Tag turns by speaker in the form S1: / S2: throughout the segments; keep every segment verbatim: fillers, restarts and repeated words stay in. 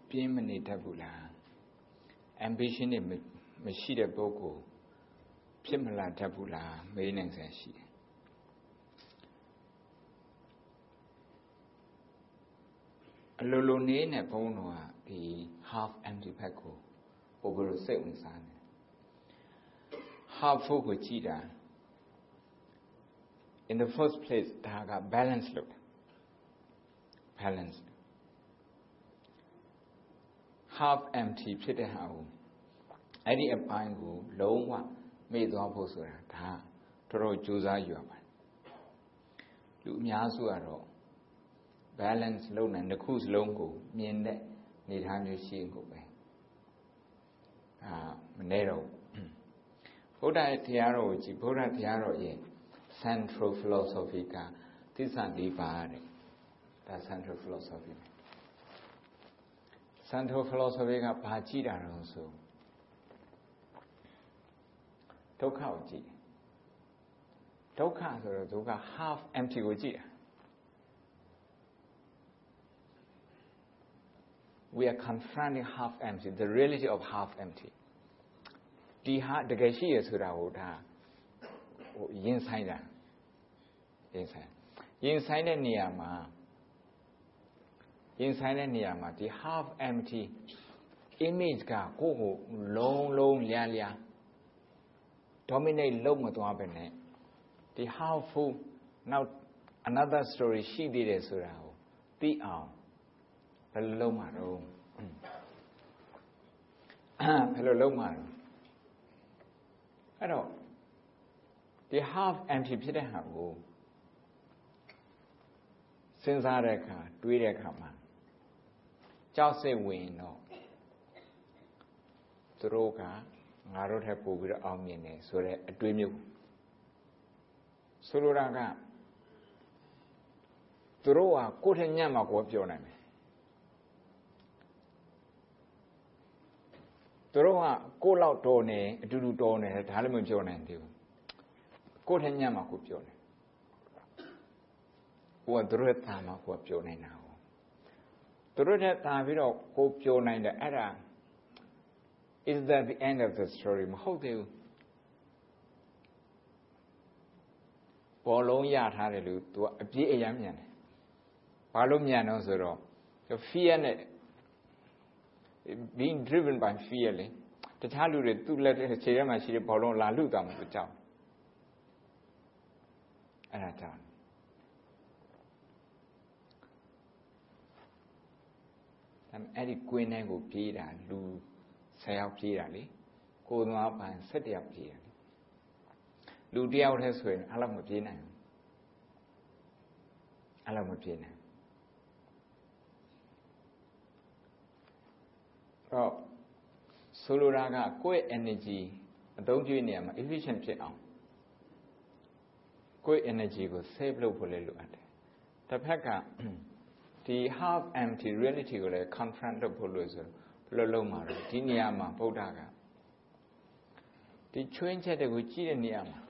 S1: ပြင်းမနေတတ်ဘူးလား ambition တွေမရှိတဲ့ပုဂ္ဂိုလ်ဖြစ်မလာတတ်ဘူးလားမေးနိုင်စရာရှိတယ်အလိုလိုနေနဲ့ဘုန်းတော်ကဒီ half empty ဘက်ကိုပို့ပြီးတော့စိတ်ဝင်စားတယ် half full ကိုကြည့်တာ in the first place ဒါက balance လုပ် balance half empty ဖြစ်တဲ့ဟာကိုအဲ့ဒီအပိုင်းကိုလုံးဝမေ့သွားဖို့ဆိုတာဒါတော်တော်ကြိုးစားယူရပါတယ်လူအများစုကတော့ balance လုပ်နိုင်တစ်ခုစလုံးကိုမြင်တဲ့နေထားမျိုးရှိရင်ကိုပဲအာမနေတော့ဘုရားတရားတော်ကိုကြည့်ဘုရားတရားတော်ရဲ့ central philosophy ကသစ္စာလေးပါးတဲ့ဒါ central philosophy central philosophy ကဘာကြည့်တာလဲဆိုဒုက္ခကိုကြည့်ဒုက္ခဆိုတော့ဒုက္ခ half empty ကိုကြည့်တာ we are confronting half empty the reality of half empty ဒီဟာတကယ်ရှိရဆိုတာကိုဒါဟိုရင်ဆိုင်တာရင်ဆိုင်ရင်ဆိုင်တဲ့နေရာမှာရင်ဆိုင်တဲ့နေရာမှာဒီ half empty image ကကိုယ့်ကိုလုံးလုံးလျားလျား dominate လုပ်မသွားပဲနဲ့ဒီ half full now another story ရှိသေးတယ်ဆိုတာကိုသိအောင်ဘယ်လိုလုပ်မှာတော့ဘယ်လိုလုပ်မှာတော့အဲ့တော့ဒီ half empty ဖြစ်တဲ့ဟာကိုစဉ်းစားတဲ့အခါတွေးတဲ့အခါမှာကြောက်စိတ်ဝင်တော့သူတို့ကငါတို့ထက်ပိုပြီးတော့အောင်မြင်တယ်ဆိုတဲ့အတွေးမျိုးဆိုလိုတာကသူတို့ကကိုယ့်ထက်ညံ့မှာကိုယ်ပြောနိုင်တယ်သူတို့ကကိုယ့်လောက်တော်နေအတူတူတော်နေတယ်ဒါလည်းမပြောနိုင်သေးဘူးကိုယ့်ထက်ညံ့မှာကိုယ်ပြောတယ်ကိုယ်ကသူတို့ရဲ့တာမှာကိုယ်ပြောနိုင်တာကိုသူတို့ရဲ့တာပြီးတော့ကိုယ်ပြောနိုင်တယ်အဲ့ဒါ is that the end of the story မဟုတ်သေးဘူးဘောလုံးရထားတယ်လို့ तू အပြည့်အယမ်းမြန်တယ်ဘာလို့မြန်တော့ဆိုတော့ fear နဲ့ being driven by fear လေတခြားလူတွေသူ့လက်ထဲခြေထဲမှာရှိတဲ့ဘောလုံးလာလူတာမှသူကြောက်အဲ့ဒါကြောင့်အဲ့ဒီကွင်းထဲကိုပြေးတာလူဆယ်ယောက်ပြေးတာလေကိုယ်သွားပန်ဆယ်တယောက်ပြေးတယ်လူတယောက်တည်းဆိုရင်အဲ့လောက်မပြေးနိုင်ဘူးအဲ့လောက်မပြေးနိုင်တော့ဆိုလိုတာကကိုယ့် energy အသုံးပြုနေရမှာ efficient ဖြစ်အောင်ကိုယ့် energy ကို save လုပ်ဖို့လည်းလိုအပ်တယ်တစ်ဖက်ကဒီ half empty reality ကိုလည်း confront လုပ်ဖို့လို့ဆိုဘယ်လိုလုပ်မှာလဲဒီနေရာမှာဗုဒ္ဓကဒီချွင်းချက်တွေကိုကြည့်တဲ့နေရာမှာ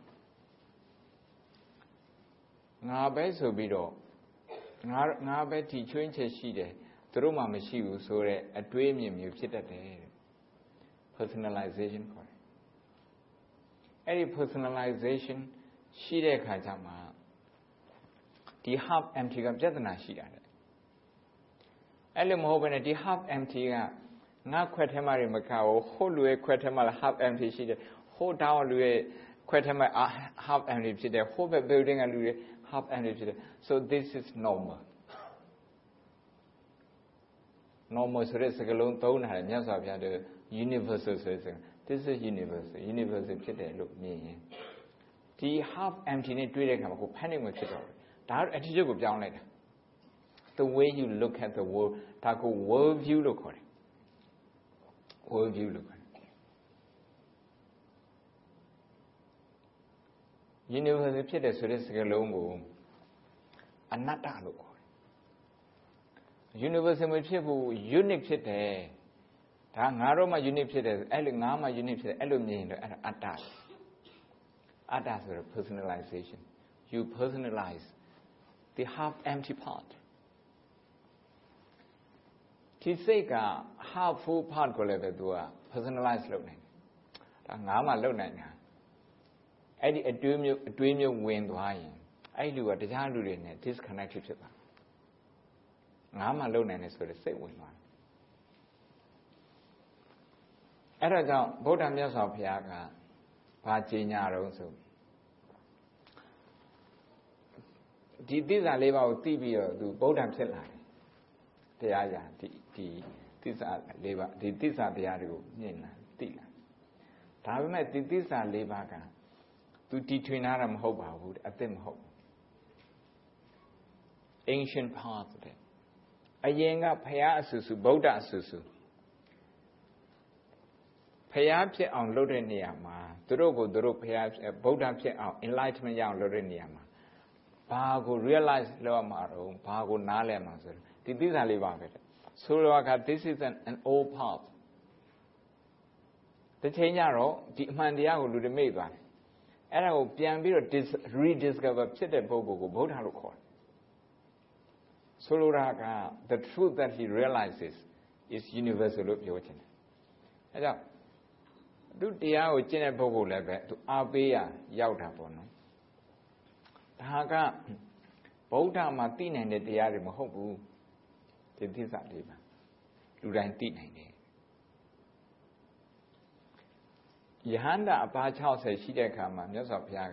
S1: ငါပဲဆိုပြီးတော့ငါငါပဲဒီချွင်းချက်ရှိတယ်သူတို့မှမရှိဘူးဆိုတော့အတွေးအမြင်မျိုးဖြစ်တတ်တယ် personalization ခေါ်တယ်အဲ့ဒီ personalization ရှိတဲ့အခါကျမှဒီ half empty ကပြဿနာရှိတာတဲ့အဲ့လိုမဟုတ်ဘဲနဲ့ဒီ half empty ကငါခွက်ထဲမှာတွေမကဘူးဟိုလူရဲ့ခွက်ထဲမှာ half empty ရှိတယ်ဟိုတောင်းလူရဲ့ခွက်ထဲမှာ half empty ဖြစ်တယ်ဟိုဘက် building ကလူတွေ half empty ဖြစ်တယ် so this is normal normal ဆိုတဲ့စကားလုံးသုံးတာမြတ်စွာဘုရားတဲ့ universal ဆိုတဲ့ this is universal universal ဖြစ်တယ်လို့မြင်ရင်ဒီ half empty နဲ့တွေ့တဲ့အခါမှာကို panic မဖြစ်တော့ဘူးဒါ attitude ကိုပြောင်းလိုက်တာ the way you look at the world ဒါကို world view လို့ခေါ်တယ် world view လို့ခေါ်တယ် universal ဖြစ်တယ်ဆိုတဲ့စကားလုံးကိုအနတ္တလို့ခေါ်တယ် universal မဖြစ်ဘူး unique ဖြစ်တယ်ဒါငါတို့မှ unique ဖြစ်တယ်အဲ့လိုငါမှ unique ဖြစ်တယ်အဲ့လိုမြင်ရင်တော့အဲ့ဒါအတ္တအတ္တဆိုတော့ personalization you personalize the half empty part ဒီစိတ်က half full part ကိုလည်းပဲသူက personalize လုပ်နိုင်တယ်ဒါငါမှလုပ်နိုင်တာအဲ့ဒီအတွေးမျိုးအတွေးမျိုးဝင်သွားရင်အဲ့လူကတခြားလူတွေနဲ့ disconnected ဖြစ်သွားငါမှလုပ်နိုင်တယ်ဆိုတဲ့စိတ်ဝင်သွားအဲ့ဒါကြောင့်ဗုဒ္ဓမြတ်စွာဘုရားကဘာကြေညာတော့ဆိုဒီသစ္စာလေးပါးကိုသိပြီးတော့သူဗုဒ္ဓဖြစ်လာတယ်တရားရာဒီဒီသစ္စာလေးပါးဒီသစ္စာတရားတွေကိုမြင်လာသိလာဒါပေမဲ့ဒီသစ္စာလေးပါးကသူတီထွင်ထားတာမဟုတ်ပါဘူးအသစ်မဟုတ် ancient path တဲ့အရင်ကဘုရားအဆူဆူဗုဒ္ဓအဆူဆူဘုရားဖြစ်အောင်လုပ်တဲ့နေရာမှာသူတို့ကိုသူတို့ဘုရားဗုဒ္ဓဖြစ်အောင် enlightenment ရအောင်လုပ်တဲ့နေရာမှာဘာကို realize လုပ်မှာတော့ဘာကိုနားလည်မှာဆိုဒီသစ္စာလေးပါပဲဆိုတော့က this is an, an old path တစ်ချိန်ကျတော့ဒီအမှန်တရားကိုလူတွေမေ့သွားတယ်အဲ့ဒါကိုပြန်ပြီးတော့ rediscover ဖြစ်တဲ့ပုဂ္ဂိုလ်ကိုဗုဒ္ဓလို့ခေါ်တယ်ဆိုလိုတာက the truth that he realizes is universal လို့ပြောချင်တယ်အဲကြောင့်သူတရားကိုကျင့်တဲ့ပုဂ္ဂိုလ်လည်းပဲသူအားပေးရရောက်တာပေါ့နော်ဒါကဗုဒ္ဓမှာသိနိုင်တဲ့တရားတွေမဟုတ်ဘူးဒီသစ္စာလေးပါလူတိုင်းသိနိုင်တယ်ယဟန္တာအပါ၆၀ရှိတဲ့အခါမှာမြတ်စွာဘုရားက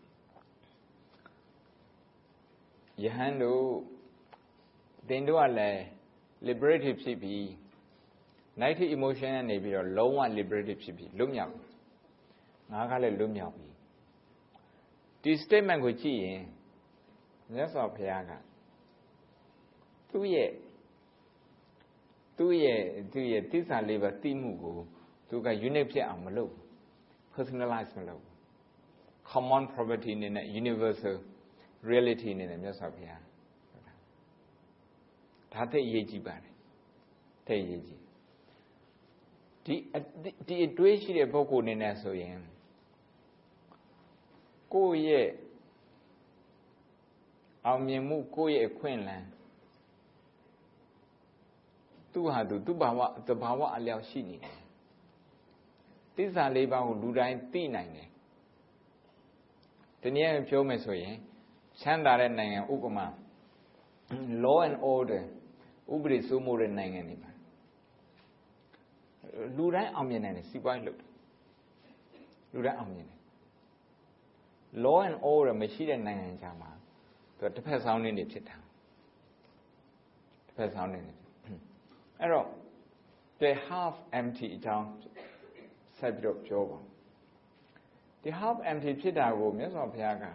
S1: ယဟန်တို့သင်တို့ကလည်း liberated ဖြစ်ပြီး negative emotion နဲ့နေပြီးတော့လုံးဝ liberated ဖြစ်ပြီးလွတ်မြောက်ငါကလည်းလွတ်မြောက်ပြီဒီ statement ကိုကြည့်ရင်မြတ်စွာဘုရားကသူ့ရဲ့သူ့ရဲ့သူ့ရဲ့သစ္စာလေးပါးသိမှုကိုသူက unique ဖြစ်အောင်မလုပ် personalize မလုပ် common property နဲ့ universal reality နဲ့မြတ်စွာဘုရားဒါသိအရေးကြီးပါတယ်သိအရေးကြီးဒီဒီအတွေးရှိတဲ့ပုဂ္ဂိုလ်နေနဲ့ဆိုရင်ကိုယ့်ရဲ့အောင်မြင်မှုကိုယ့်ရဲ့အခွင့်အလမ်းသူဟာသူသူ့ဘာဝသဘာဝအလျောက်ရှိနေတယ်သစ္စာလေးပါးကိုလူတိုင်းသိနိုင်တယ်ဒီနည်းနဲ့ပြောမယ်ဆိုရင်ချမ်းသာတဲ့နိုင်ငံဥပမာ law and order ဥပဒေစိုးမိုးတဲ့နိုင်ငံတွေမှာလူတိုင်းအောင်မြင်နိုင်တယ်စီးပွားရေးလုပ်တယ်လူတိုင်းအောင်မြင်တယ် law and order မရှိတဲ့နိုင်ငံခြားမှာသူတစ်ဖက်ဆောင်နေနေဖြစ်တာတစ်ဖက်ဆောင်နေနေအဲ့တော့ the half empty အကြောင်းဆက်ပြီးတော့ပြောပါဒီ half empty ဖြစ်တာကိုမြတ်စွာဘုရားက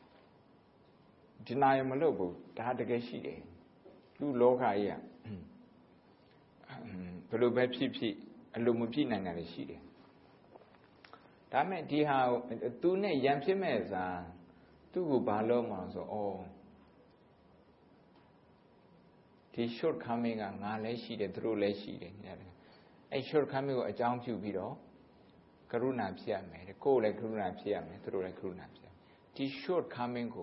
S1: deny မလုပ်ဘူးဒါတကယ်ရှိတယ်လူလောကကြီးကဘယ်လိုပဲဖြစ်ဖြစ်အလိုမဖြစ်နိုင်တာတွေရှိတယ်ဒါမဲ့ဒီဟာသူနဲ့ရန်ဖြစ်မဲ့စားသူ့ကိုဘာလို့မလို့ဆိုဩဒီ short coming ကငါလည်းရှိတယ်သူတို့လည်းရှိတယ်အဲ့ short coming ကိုအကြောင်းပြုပြီးတော့ကရုဏာဖြစ်ရမယ်ကိုယ်လည်းကရုဏာဖြစ်ရမယ်သူတို့လည်းကရုဏာဖြစ်ရမယ်ဒီ short coming ကို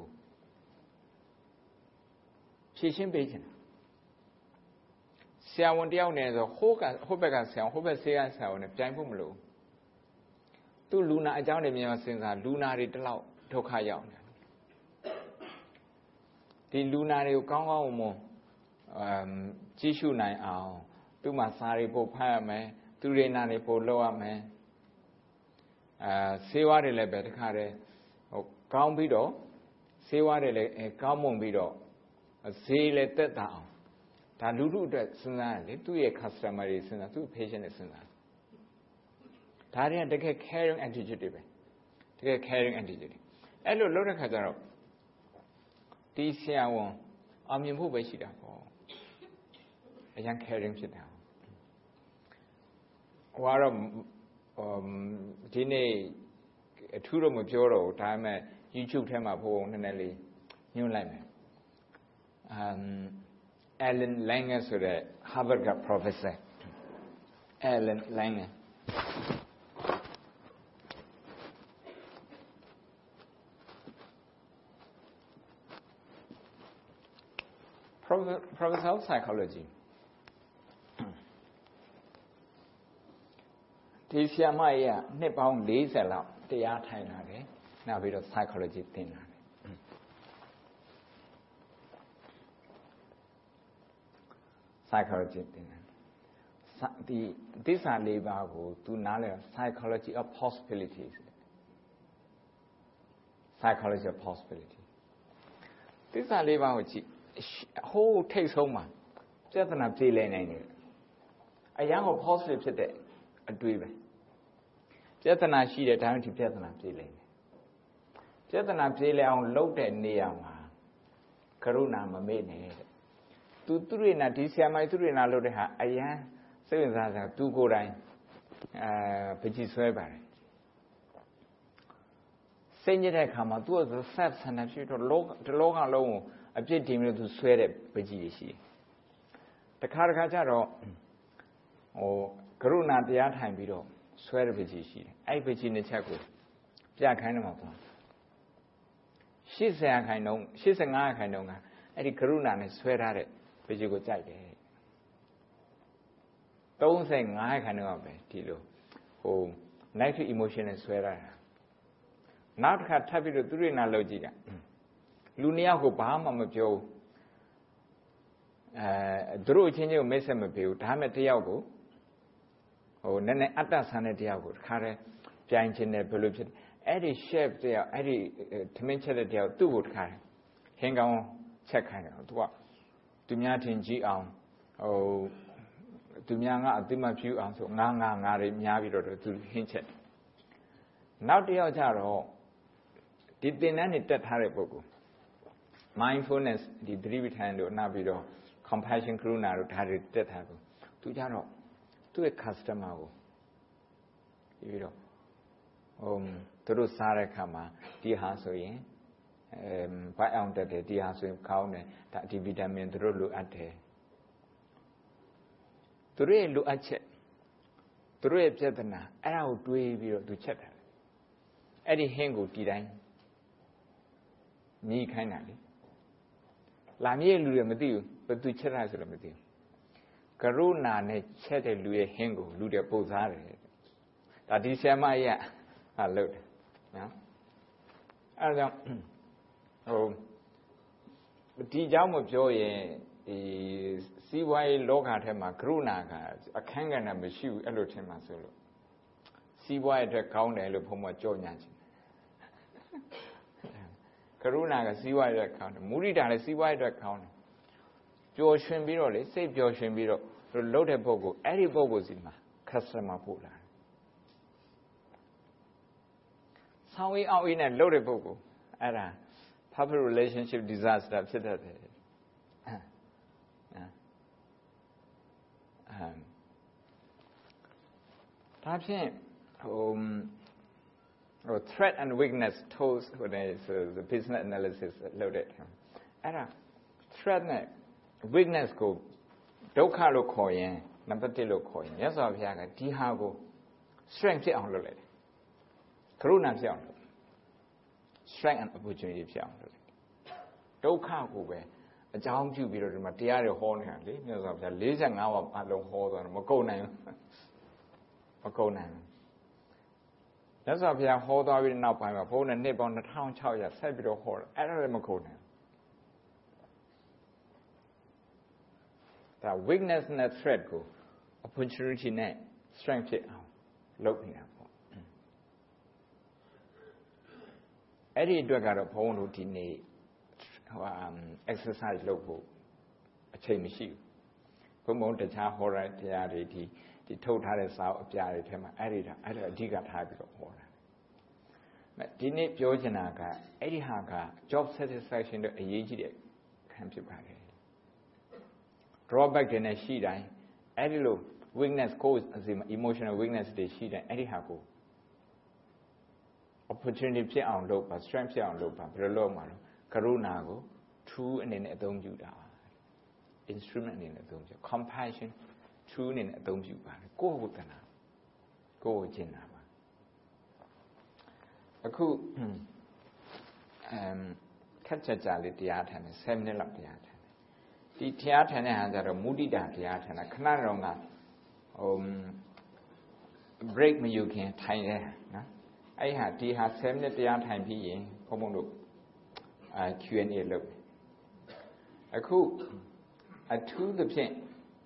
S1: ဖြည့်ရှင်းပေးချင်တယ်ဆရာဝန်တယောက်နဲ့ဆိုဟိုးကဟိုးဘက်ကဆရာဟိုးဘက်ဆေးကဆရာဝန်နဲ့ပြိုင်ဖို့မလို့သူ့လူနာအကြောင်းတွေမြန်စဉ်းစားလူနာတွေတလောက်ဒုက္ခရောက်နေဒီလူနာတွေကိုကောင်းကောင်းမွန်အမ်ကြည့်ရှုနိုင်အောင်သူ့မှာစာတွေပို့ဖတ်ရမယ်သူတွေနာတွေပို့လုပ်ရမယ်အာဆေးဝါးတွေလည်းပဲတခါတည်းဟိုကောင်းပြီးတော့ဆေးဝါးတွေလည်းကောင်းမွန်ပြီးတော့ဈေးလည်းတက်တာအောင်ဒါလူလူအတွက်စဉ်းစားရလေသူ့ရဲ့ customer တွေစဉ်းစားသူ့ patient တွေစဉ်းစားဒါတွေကတကယ် caring attitude တွေပဲတကယ် caring attitude တွေအဲ့လိုလုပ်တဲ့ခါကျတော့ဒီဆရာဝန်အောင်မြင်ဖို့ပဲရှိတာပေါ့အရင် caring ဖြစ်တာဟိုကတော့ဒီနေ့အထူးတော့မပြောတော့ဘူးဒါပေမဲ့ YouTube ထဲမှာဖို့နည်းနည်းလေးညွှန်လိုက်မယ်အမ် Alan Langer ဆိုတဲ့ Harvard က professor Alan Langer professor of psychology ဒီဆရာမကြီးကနှစ်ပေါင်း၄၀လောက်တရားထိုင်လာတယ်နောက်ပြီးတော့ psychology သင်လာတယ်psychology သင်တယ်ဒီသစ္စာလေးပါးကိုသူနားလည် psychology of possibilities psychology of possibility သစ္စာလေးပါးကိုကြည့်ဟိုးထိတ်ဆုံးမှာပြဿနာပြေလည်နိုင်တယ်အရာကို positive ဖြစ်တဲ့အတွေးပဲပြဿနာရှိတဲ့ဒါမှဒီပြဿနာပြေလည်တယ်ပြဿနာပြေလည်အောင်လုပ်တဲ့နေရာမှာကရုဏာမမေ့နဲ့သူသူရိနာဒီဆရာမသူရိနာလုပ်တဲ့ဟာအရန်စိတ်ဝင်စားစားသူကိုယ်တိုင်အဲပကြည်ဆွဲပါတယ်စိတ်ညစ်တဲ့အခါမှာသူ့ကိုဆက်ဆန္ဒဖြစ်တော့လောဒီလောကလုံးကိုအပြစ်တင်ပြီးသူဆွဲတဲ့ပကြည်ရှိတယ်တခါတခါကျတော့ဟိုကရုဏာတရားထိုင်ပြီးတော့ဆွဲတဲ့ပကြည်ရှိတယ်အဲ့ပကြည်နှစ်ချက်ကိုပြခိုင်းတယ်မှာပေါ့ရှစ်ဆယ်ခိုင်နှုန်းရှစ်ဆယ်ငါးခိုင်နှုန်းကအဲ့ဒီကရုဏာနဲ့ဆွဲထားတဲ့ပကြည်ကိုကြိုက်တယ်သုံးဆယ်ငါးခိုင်နှုန်းပဲဒီလိုဟို negative emotion နဲ့ဆွဲထားတာနောက်တစ်ခါထပ်ပြီးတော့သူရိနာလောက်ကြည့်တာလူနှစ်ယောက်ကိုဘာမှမပြောဘူးအဲသူတို့အချင်းချင်းကိုမိတ်ဆက်မပေးဘူးဒါမှမဟုတ်တယောက်ကိုဟိုနည်းနည်းအတ္တဆန်တဲ့တယောက်ကိုတခါတည်းပြိုင်ခြင်းနဲ့ဘယ်လိုဖြစ်အဲ့ဒီ chef တယောက်အဲ့ဒီသမင်းချက်တဲ့တယောက်သူ့ကိုတခါတည်းဟင်းကောင်းချက်ခိုင်းတယ်သူကသူများထင်ကြည့်အောင်ဟိုသူများကအသိမှဖြူအောင်ဆိုငါးငါးငါးတွေများပြီးတော့သူဟင်းချက်နောက်တယောက်ကျတော့ဒီသင်တန်းတွေတက်ထားတဲ့ပုဂ္ဂိုလ် mindfulness ဒီသတိပဋ္ဌာန်တို့နောက်ပြီးတော့ compassion ကရုဏာတို့ဒါတွေတက်ထားကိုသူကျတော့သူ့ရဲ့ customer ကိုပြီးတော့ဟိုသူတို့စားတဲ့အခါမှာဒီဟာဆိုရင်အဲဘိုက်အောင်တက်တယ်ဒီဟာဆိုရင်ကောင်းတယ်ဒါဒီဗီတာမင်သူတို့လိုအပ်တယ်သူတို့ရဲ့လိုအပ်ချက်သူတို့ရဲ့ပြဿနာအဲ့ဒါကိုတွေးပြီးတော့သူချက်တာအဲ့ဒီဟင်းကိုဒီတိုင်းမြည်ခိုင်းတာလေလာမြည်လူတွေမသိဘူးဘယ်သူချက်တာဆိုတော့မသိဘူးကရုဏာနဲ့ချက်တဲ့လူရဲ့ဟင်းကိုလူတွေပို့စားတယ်ဒါဒီဆရာမကြီးကဟာလုပ်တယ်နော်အဲ့ဒါကြောင့်ဟိုဒီเจ้าမပြောရင်ဒီစီးပွားရေးလောကထဲမှာကရုဏာကအခန်းကဏ္ဍမရှိဘူးအဲ့လိုထင်မှဆိုလို့စီးပွားရေးအတွက်ကောင်းတယ်လို့ဘုံမကြောညာချင်ကရုဏာကစီးပွားရေးအတွက်ကောင်းတယ်မုဒိတာလည်းစီးပွားရေးအတွက်ကောင်းတယ်ပျော်ရွှင်ပြီးတော့လေစိတ်ပျော်ရွှင်ပြီးတော့လှုပ်တဲ့ပုဂ္ဂိုလ်အဲ့ဒီပုဂ္ဂိုလ်စီမှာ customer ပို့လာဆောင်းအေးအောင်အေးနဲ့လှုပ်တဲ့ပုဂ္ဂိုလ်အဲ့ဒါ public relationship disaster ဖြစ်တတ်တယ်ဒါဖြင့်ဟိုဟို threat and weakness tools ဟိုတဲ့ business analysis လုပ်တဲ့အဲ့ဒါ threat နဲ့ weakness ကိုဒုက္ခလို့ခေါ်ရင်နံပါတ်တစ်လို့ခေါ်ရင်မြတ်စွာဘုရားကဒီဟာကို strength ဖြစ်အောင်လုပ်လိုက်တယ်ကရုဏာဖြစ်အောင်လုပ် strength and opportunity ဖြစ်အောင်လုပ်လိုက်ဒုက္ခကိုပဲအကြောင်းပြုပြီးတော့ဒီမှာတရားတွေဟောနေတာလေမြတ်စွာဘုရား၄၅ပါးအလုံးဟောသွားတယ်မကုန်နိုင်ဘူးမကုန်နိုင်ဘူးမြတ်စွာဘုရားဟောသွားပြီးနောက်ပိုင်းမှာဘုန်းနဲ့နှစ်ပေါင်း၂၆၀၀ဆက်ပြီးတော့ဟောတယ်အဲ့ဒါလည်းမကုန်နိုင်ဒါ weakness နဲ့ threat ကို opportunity နဲ့ strength ဖြစ်အောင်လုပ်နေတာပေါ့အဲ့ဒီအတွက်ကတော့ဘုန်းတို့ဒီနေ့ဟို exercise လုပ်ဖို့အချိန်မရှိဘူးဘုန်းဘုန်းတခြားဟောတဲ့တရားတွေဒီဒီထုတ်ထားတဲ့စာအုပ်အပြားတွေထဲမှာအဲ့ဒီဒါအဲ့ဒါအဓိကထားပြီးတော့ဟောတာဒီနေ့ပြောချင်တာကအဲ့ဒီဟာက job satisfaction တို့အရေးကြီးတဲ့ခံဖြစ်ပါတယ် drawback တွေနဲ့ရှိတိုင်းအဲ့ဒီလို weakness cause emotional weakness တွေရှိတိုင်းအဲ့ဒီဟာကို opportunity ဖြစ်အောင်လုပ်ပါ strength ဖြစ်အောင်လုပ်ပါဘယ်လိုလုပ်မှာလဲကရုဏာကို tool အနေနဲ့အသုံးပြုတာ instrument အနေနဲ့အသုံးပြု compassion tool အနေနဲ့အသုံးပြုပါတယ်ကိုယ့်ကိုယ်တနာကိုယ့်ကိုကျင့်တာပါအခုအမ်ခက်ကြကြလေးတရားထိုင်တယ်10မိနစ်လောက်တရားထိုင်တယ်ဒီတရားထိုင်တဲ့ဟာကျတော့မုဒိတာတရားထိုင်တာခဏတော့ကဟို break မယူခင်ထိုင်တယ်နော်အဲ့ဟာဒီဟာtenမိနစ်တရားထိုင်ပြီးရင်ဘုံဘုံတို့အာ Q and A လုပ်အခုအထူးသဖြင့်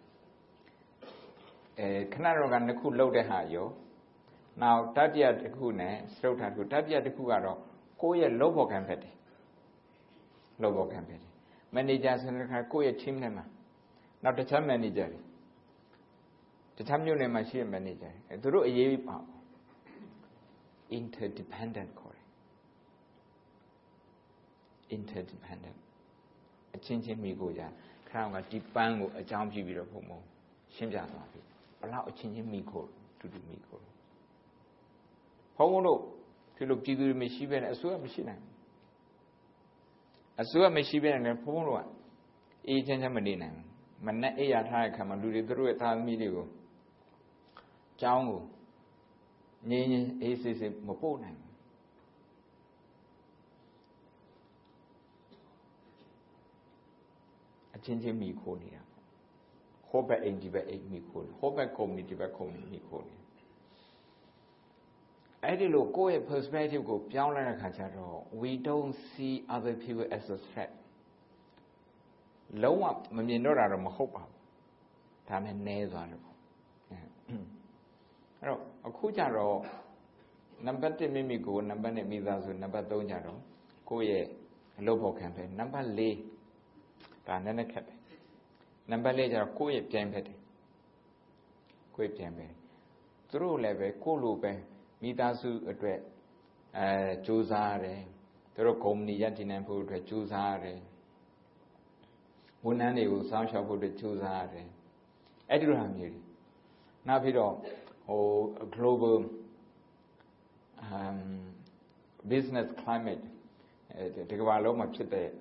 S1: အဲခဏတော့ကနှစ်ခုလုပ်တဲ့ဟာရောနောက်တတိယတစ်ခုနဲ့စတုတ္ထတစ်ခုတတိယတစ်ခုကတော့ကိုယ့်ရဲ့လုပ်ဖို့ခံဖက်တယ်လုပ်ဖို့ခံဖက်တယ်မန်နေဂျာဆိုတဲ့ခါကိုယ့်ရဲ့ team နဲ့မှာနောက်တခြား manager တွေတခြားမြို့နယ်မှာရှိတဲ့ manager တွေသူတို့အရေးပါ interdependent ခေါ်တယ် interdependent အချင်းချင်းမိကိုကြခဏကဒီပန်းကိုအကြောင်းပြုပြီးတော့ဘုံဘုံရှင်းပြသွားပြီဘလောက်အချင်းချင်းမိကိုတူတူမိကိုဘုံဘုံတို့ဒီလိုပြည်သူတွေမရှိဘဲနဲ့အစိုးရမရှိနိုင်အစိုးရမရှိဘဲနဲ့ဘုံဘုံတို့ကအေးချမ်းချမ်းမနေနိုင်ဘူးမနဲ့အိယာထားတဲ့ခါမှာလူတွေသူတို့ရဲ့သားသမီးတွေကိုကျောင်းကိုငြင်းငြင်းအေးစစ်စစ်မပို့နိုင်ဘူးအချင်းချင်းမိခိုးနေတာဟိုဘက်အိမ်ဒီဘက်အိမ်မိခိုးဟိုဘက်ကုမ္ပဏီဒီဘက်ကုမ္ပဏီမိခိုးနေအဲ့ဒီလိုကိုယ့်ရဲ့ perspective ကိုပြောင်းလဲတဲ့ခါကျတော့ we don't see other people as a threat လုံးဝမမြင်တော့တာတော့မဟုတ်ပါဘူးဒါနဲ့နဲသွားတယ်ပေါ့အဲ့တော့အခုကျတော့နံပါတ်oneမိမိကိုနံပါတ်twoမိသားစုနံပါတ်threeကျတော့ကိုယ့်ရဲ့အလုပ်ဖို့ခံပဲနံပါတ်fourဒါနည်းနည်းခက်တယ်နံပါတ်fourကျတော့ကိုယ့်ရဲ့ပြိုင်ဖက်တယ်ကိုယ့်ရဲ့ပြိုင်ဖက်သူတို့လည်းပဲကိုယ့်လိုပဲမိသားစုအတွက်အဲစူးစမ်းရတယ်သူတို့ကုမ္ပဏီရပ်တည်နိုင်ဖို့အတွက်စူးစမ်းရတယ်ဝန်ထမ်းတွေကိုစောင့်ရှောက်ဖို့အတွက်စူးစမ်းရတယ်အဲ့ဒီလိုဟာမျိုးတွေနောက်ပြီးတော့ဟို global um business climate ဒီကမ္ဘာလုံးမှာဖြစ်တဲ့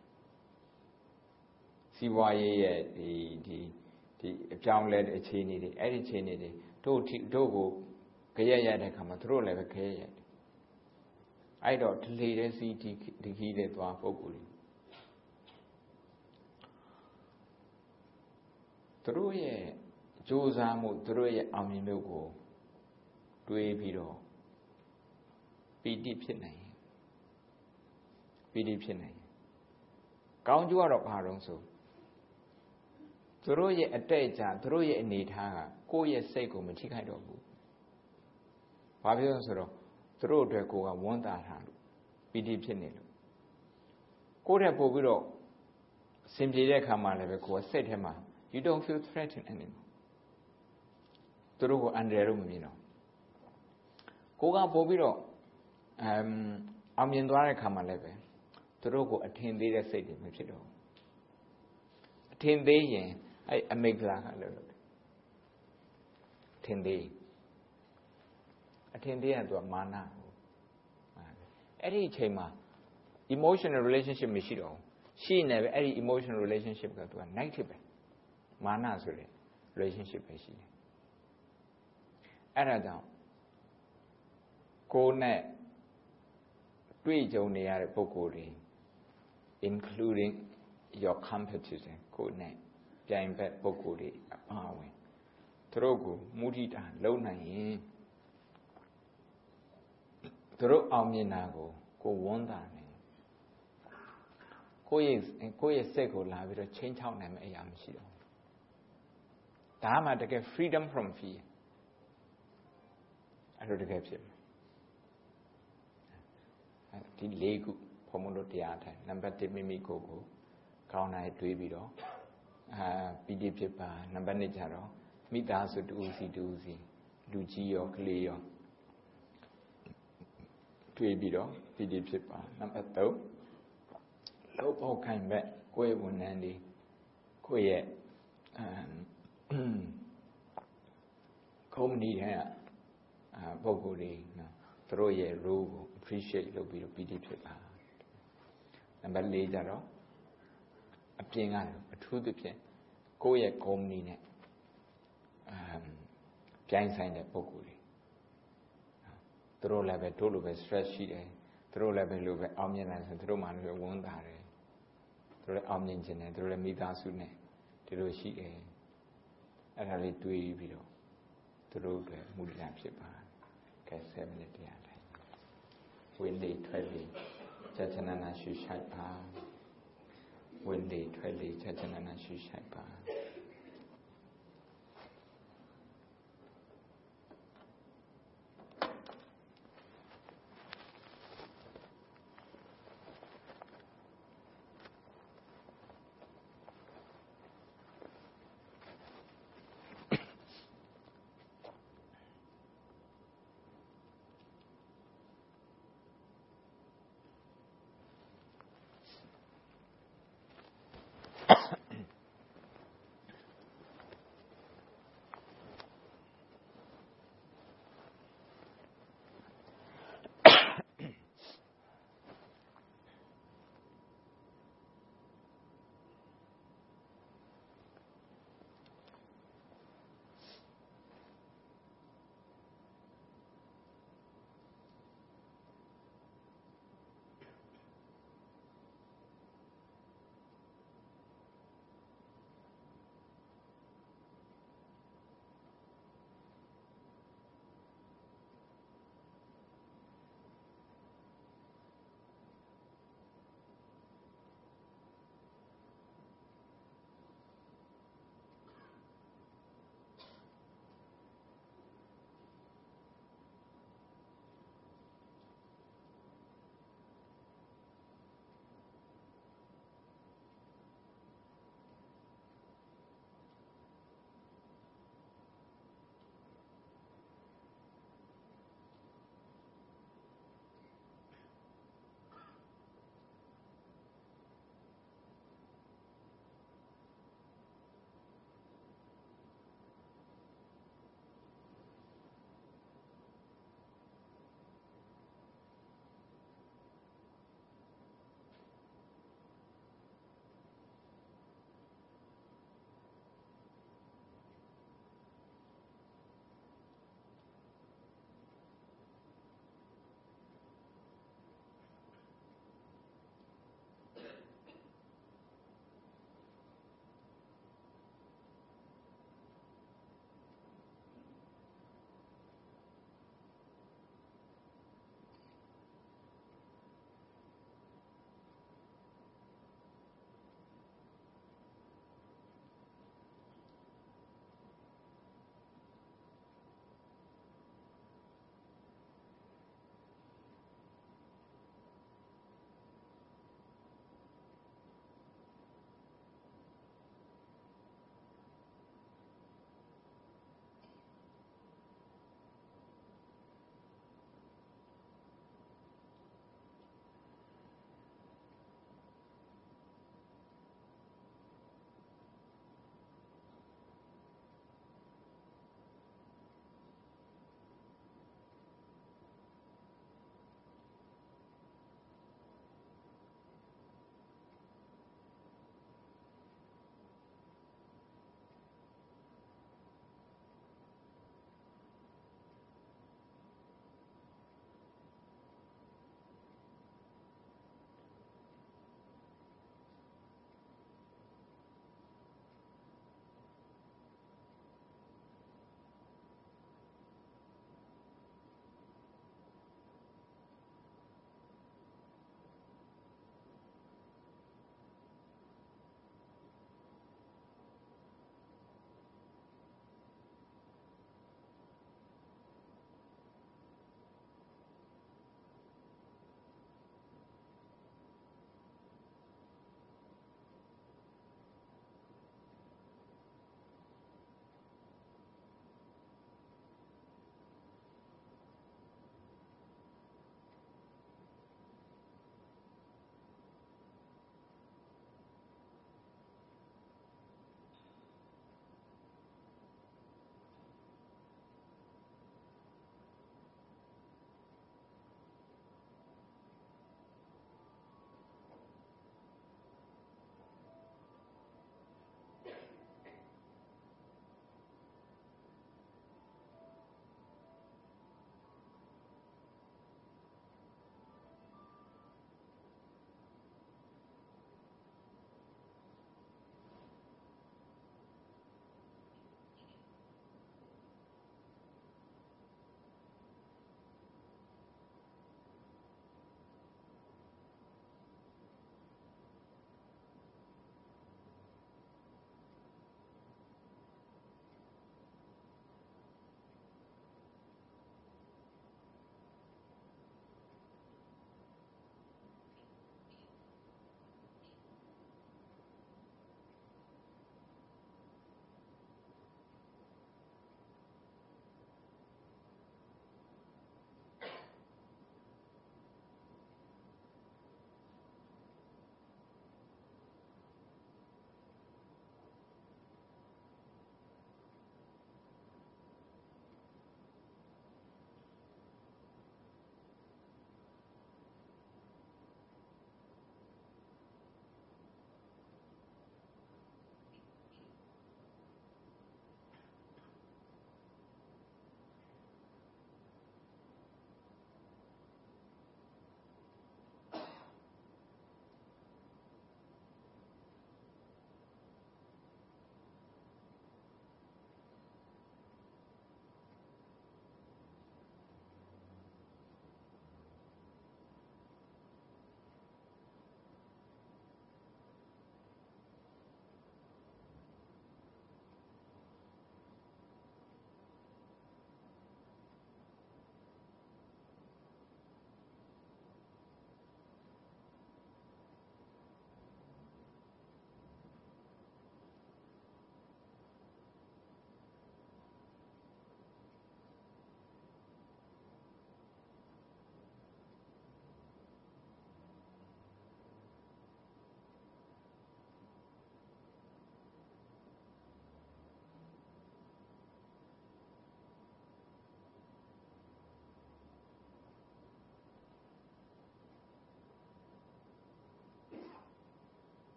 S1: စီးပွားရေးရဲ့ဒီဒီဒီအပြောင်းလဲတဲ့အခြေအနေတွေအဲ့ဒီအခြေအနေတွေတို့တို့ကိုကြရရတဲ့ခါမှာတို့လည်းပဲကြရရတယ်အဲ့တော့ဒီလေတဲ့စီဒီဒီခီးတဲ့သွားပုဂ္ဂိုလ်တွေတို့ရဲ့ကြိုးစားမှုတို့ရဲ့အောင်မြင်မှုကိုတွေးပြီးတော့ပီတိဖြစ်နိုင်ပီတိဖြစ်နိုင်ကောင်းကျိုးကတော့ဘာလို့ဆိုသူတို့ရဲ့အတဲ့ကြသူတို့ရဲ့အနေထားကကိုယ့်ရဲ့စိတ်ကိုမထိခိုက်တော့ဘူးဘာဖြစ်လို့ဆိုတော့သူတို့အတွက်ကိုယ်ကဝန်တာထားလို့ပီတိဖြစ်နေလို့ကိုယ့်ထက်ပို့ပြီးတော့အစဉ်ပြေတဲ့ခါမှလည်းပဲကိုယ်ကစိတ်ထဲမှာ you don't feel threatened anymore သူတို့ကိုအန္တရာယ်လို့မမြင်တော့ကိုယ်ကပို့ပြီးတော့အမ်အောင်မြင်သွားတဲ့ခါမှလည်းပဲသူတို့ကိုအထင်သေးတဲ့စိတ်တွေမဖြစ်တော့အထင်သေးရင်အဲ့အမိဂ္ဂလာကလည်းလို့အထင်သေးအထင်သေးရသူကမာနအဲ့ဒီအချိန်မှာ emotional relationship မရှိတော့ဘူးရှိနေပဲအဲ့ဒီ emotional relationship ကသူက negative ပဲမာနဆိုတဲ့ relationship ပဲရှိတယ်အဲ့ဒါကြောင့်ကိုယ်နဲ့တွေ့ကြုံနေရတဲ့ပုဂ္ဂိုလ်တွေ including your competitor ကိုယ်နဲ့ပြိုင်ဘက်ပုဂ္ဂိုလ်တွေအပါအဝင်သူတို့ကိုမုဒိတာလုံနိုင်ရင်သူတို့အောင်မြင်တာကိုကိုယ်ဝန်းတာနေကိုယ့်ရဲ့ကိုယ့်ရဲ့စိတ်ကိုလာပြီးတော့ချင်းချောက်နိုင်မယ့်အရာမရှိတော့ဘူးဒါမှတကယ် freedom from fear အဲ့လိုတကယ်ဖြစ်မယ်ဒီလေးခုဘုံဘုံတို့တရားထိုင်နံပါတ်oneမိမိကိုယ်ကိုကောင်းတိုင်းတွေးပြီးတော့အာပီတိဖြစ်ပါနံပါတ်twoကျတော့မိသားစုတူစီတူစီလူကြီးရောကလေးရောတွေးပြီးတော့ပီတိဖြစ်ပါနံပါတ်threeလောက်ပေါက်ခိုင်မဲ့ကိုယ့်ရဲ့ဝန်ထမ်းတွေကိုယ့်ရဲ့အမ်ကုမ္ပဏီရဲ့အာပုဂ္ဂိုလ်တွေနော်သူတို့ရဲ့ role ကို appreciate လုပ်ပြီးတော့ပီတိဖြစ်ပါနံပါတ်fourကျတော့အပြင်ကအထူးသဖြင့်ကိုယ့်ရဲ့ကုမ္ပဏီနဲ့အမ်ပြိုင်ဆိုင်တဲ့ပုဂ္ဂိုလ်တွေသူတို့လည်းပဲတို့လိုပဲ stress ရှိတယ်သူတို့လည်းပဲလိုပဲအောင်မြင်နိုင်ဆိုသူတို့မှလည်းဝန်တာတယ်သူတို့လည်းအောင်မြင်ခြင်းတယ်သူတို့လည်းမိသားစုနဲ့ဒီလိုရှိတယ်အဲ့ဒါလေးတွေးပြီးတော့သူတို့ပဲမူလဖြစ်ပါကဲseven minuteတရားတိုင်းဝင်လေထွက်လေကြာချနာနာရှုရှိုက်ပါဝင်လေထွက်လေကြာချနာနာရှုရှိုက်ပါ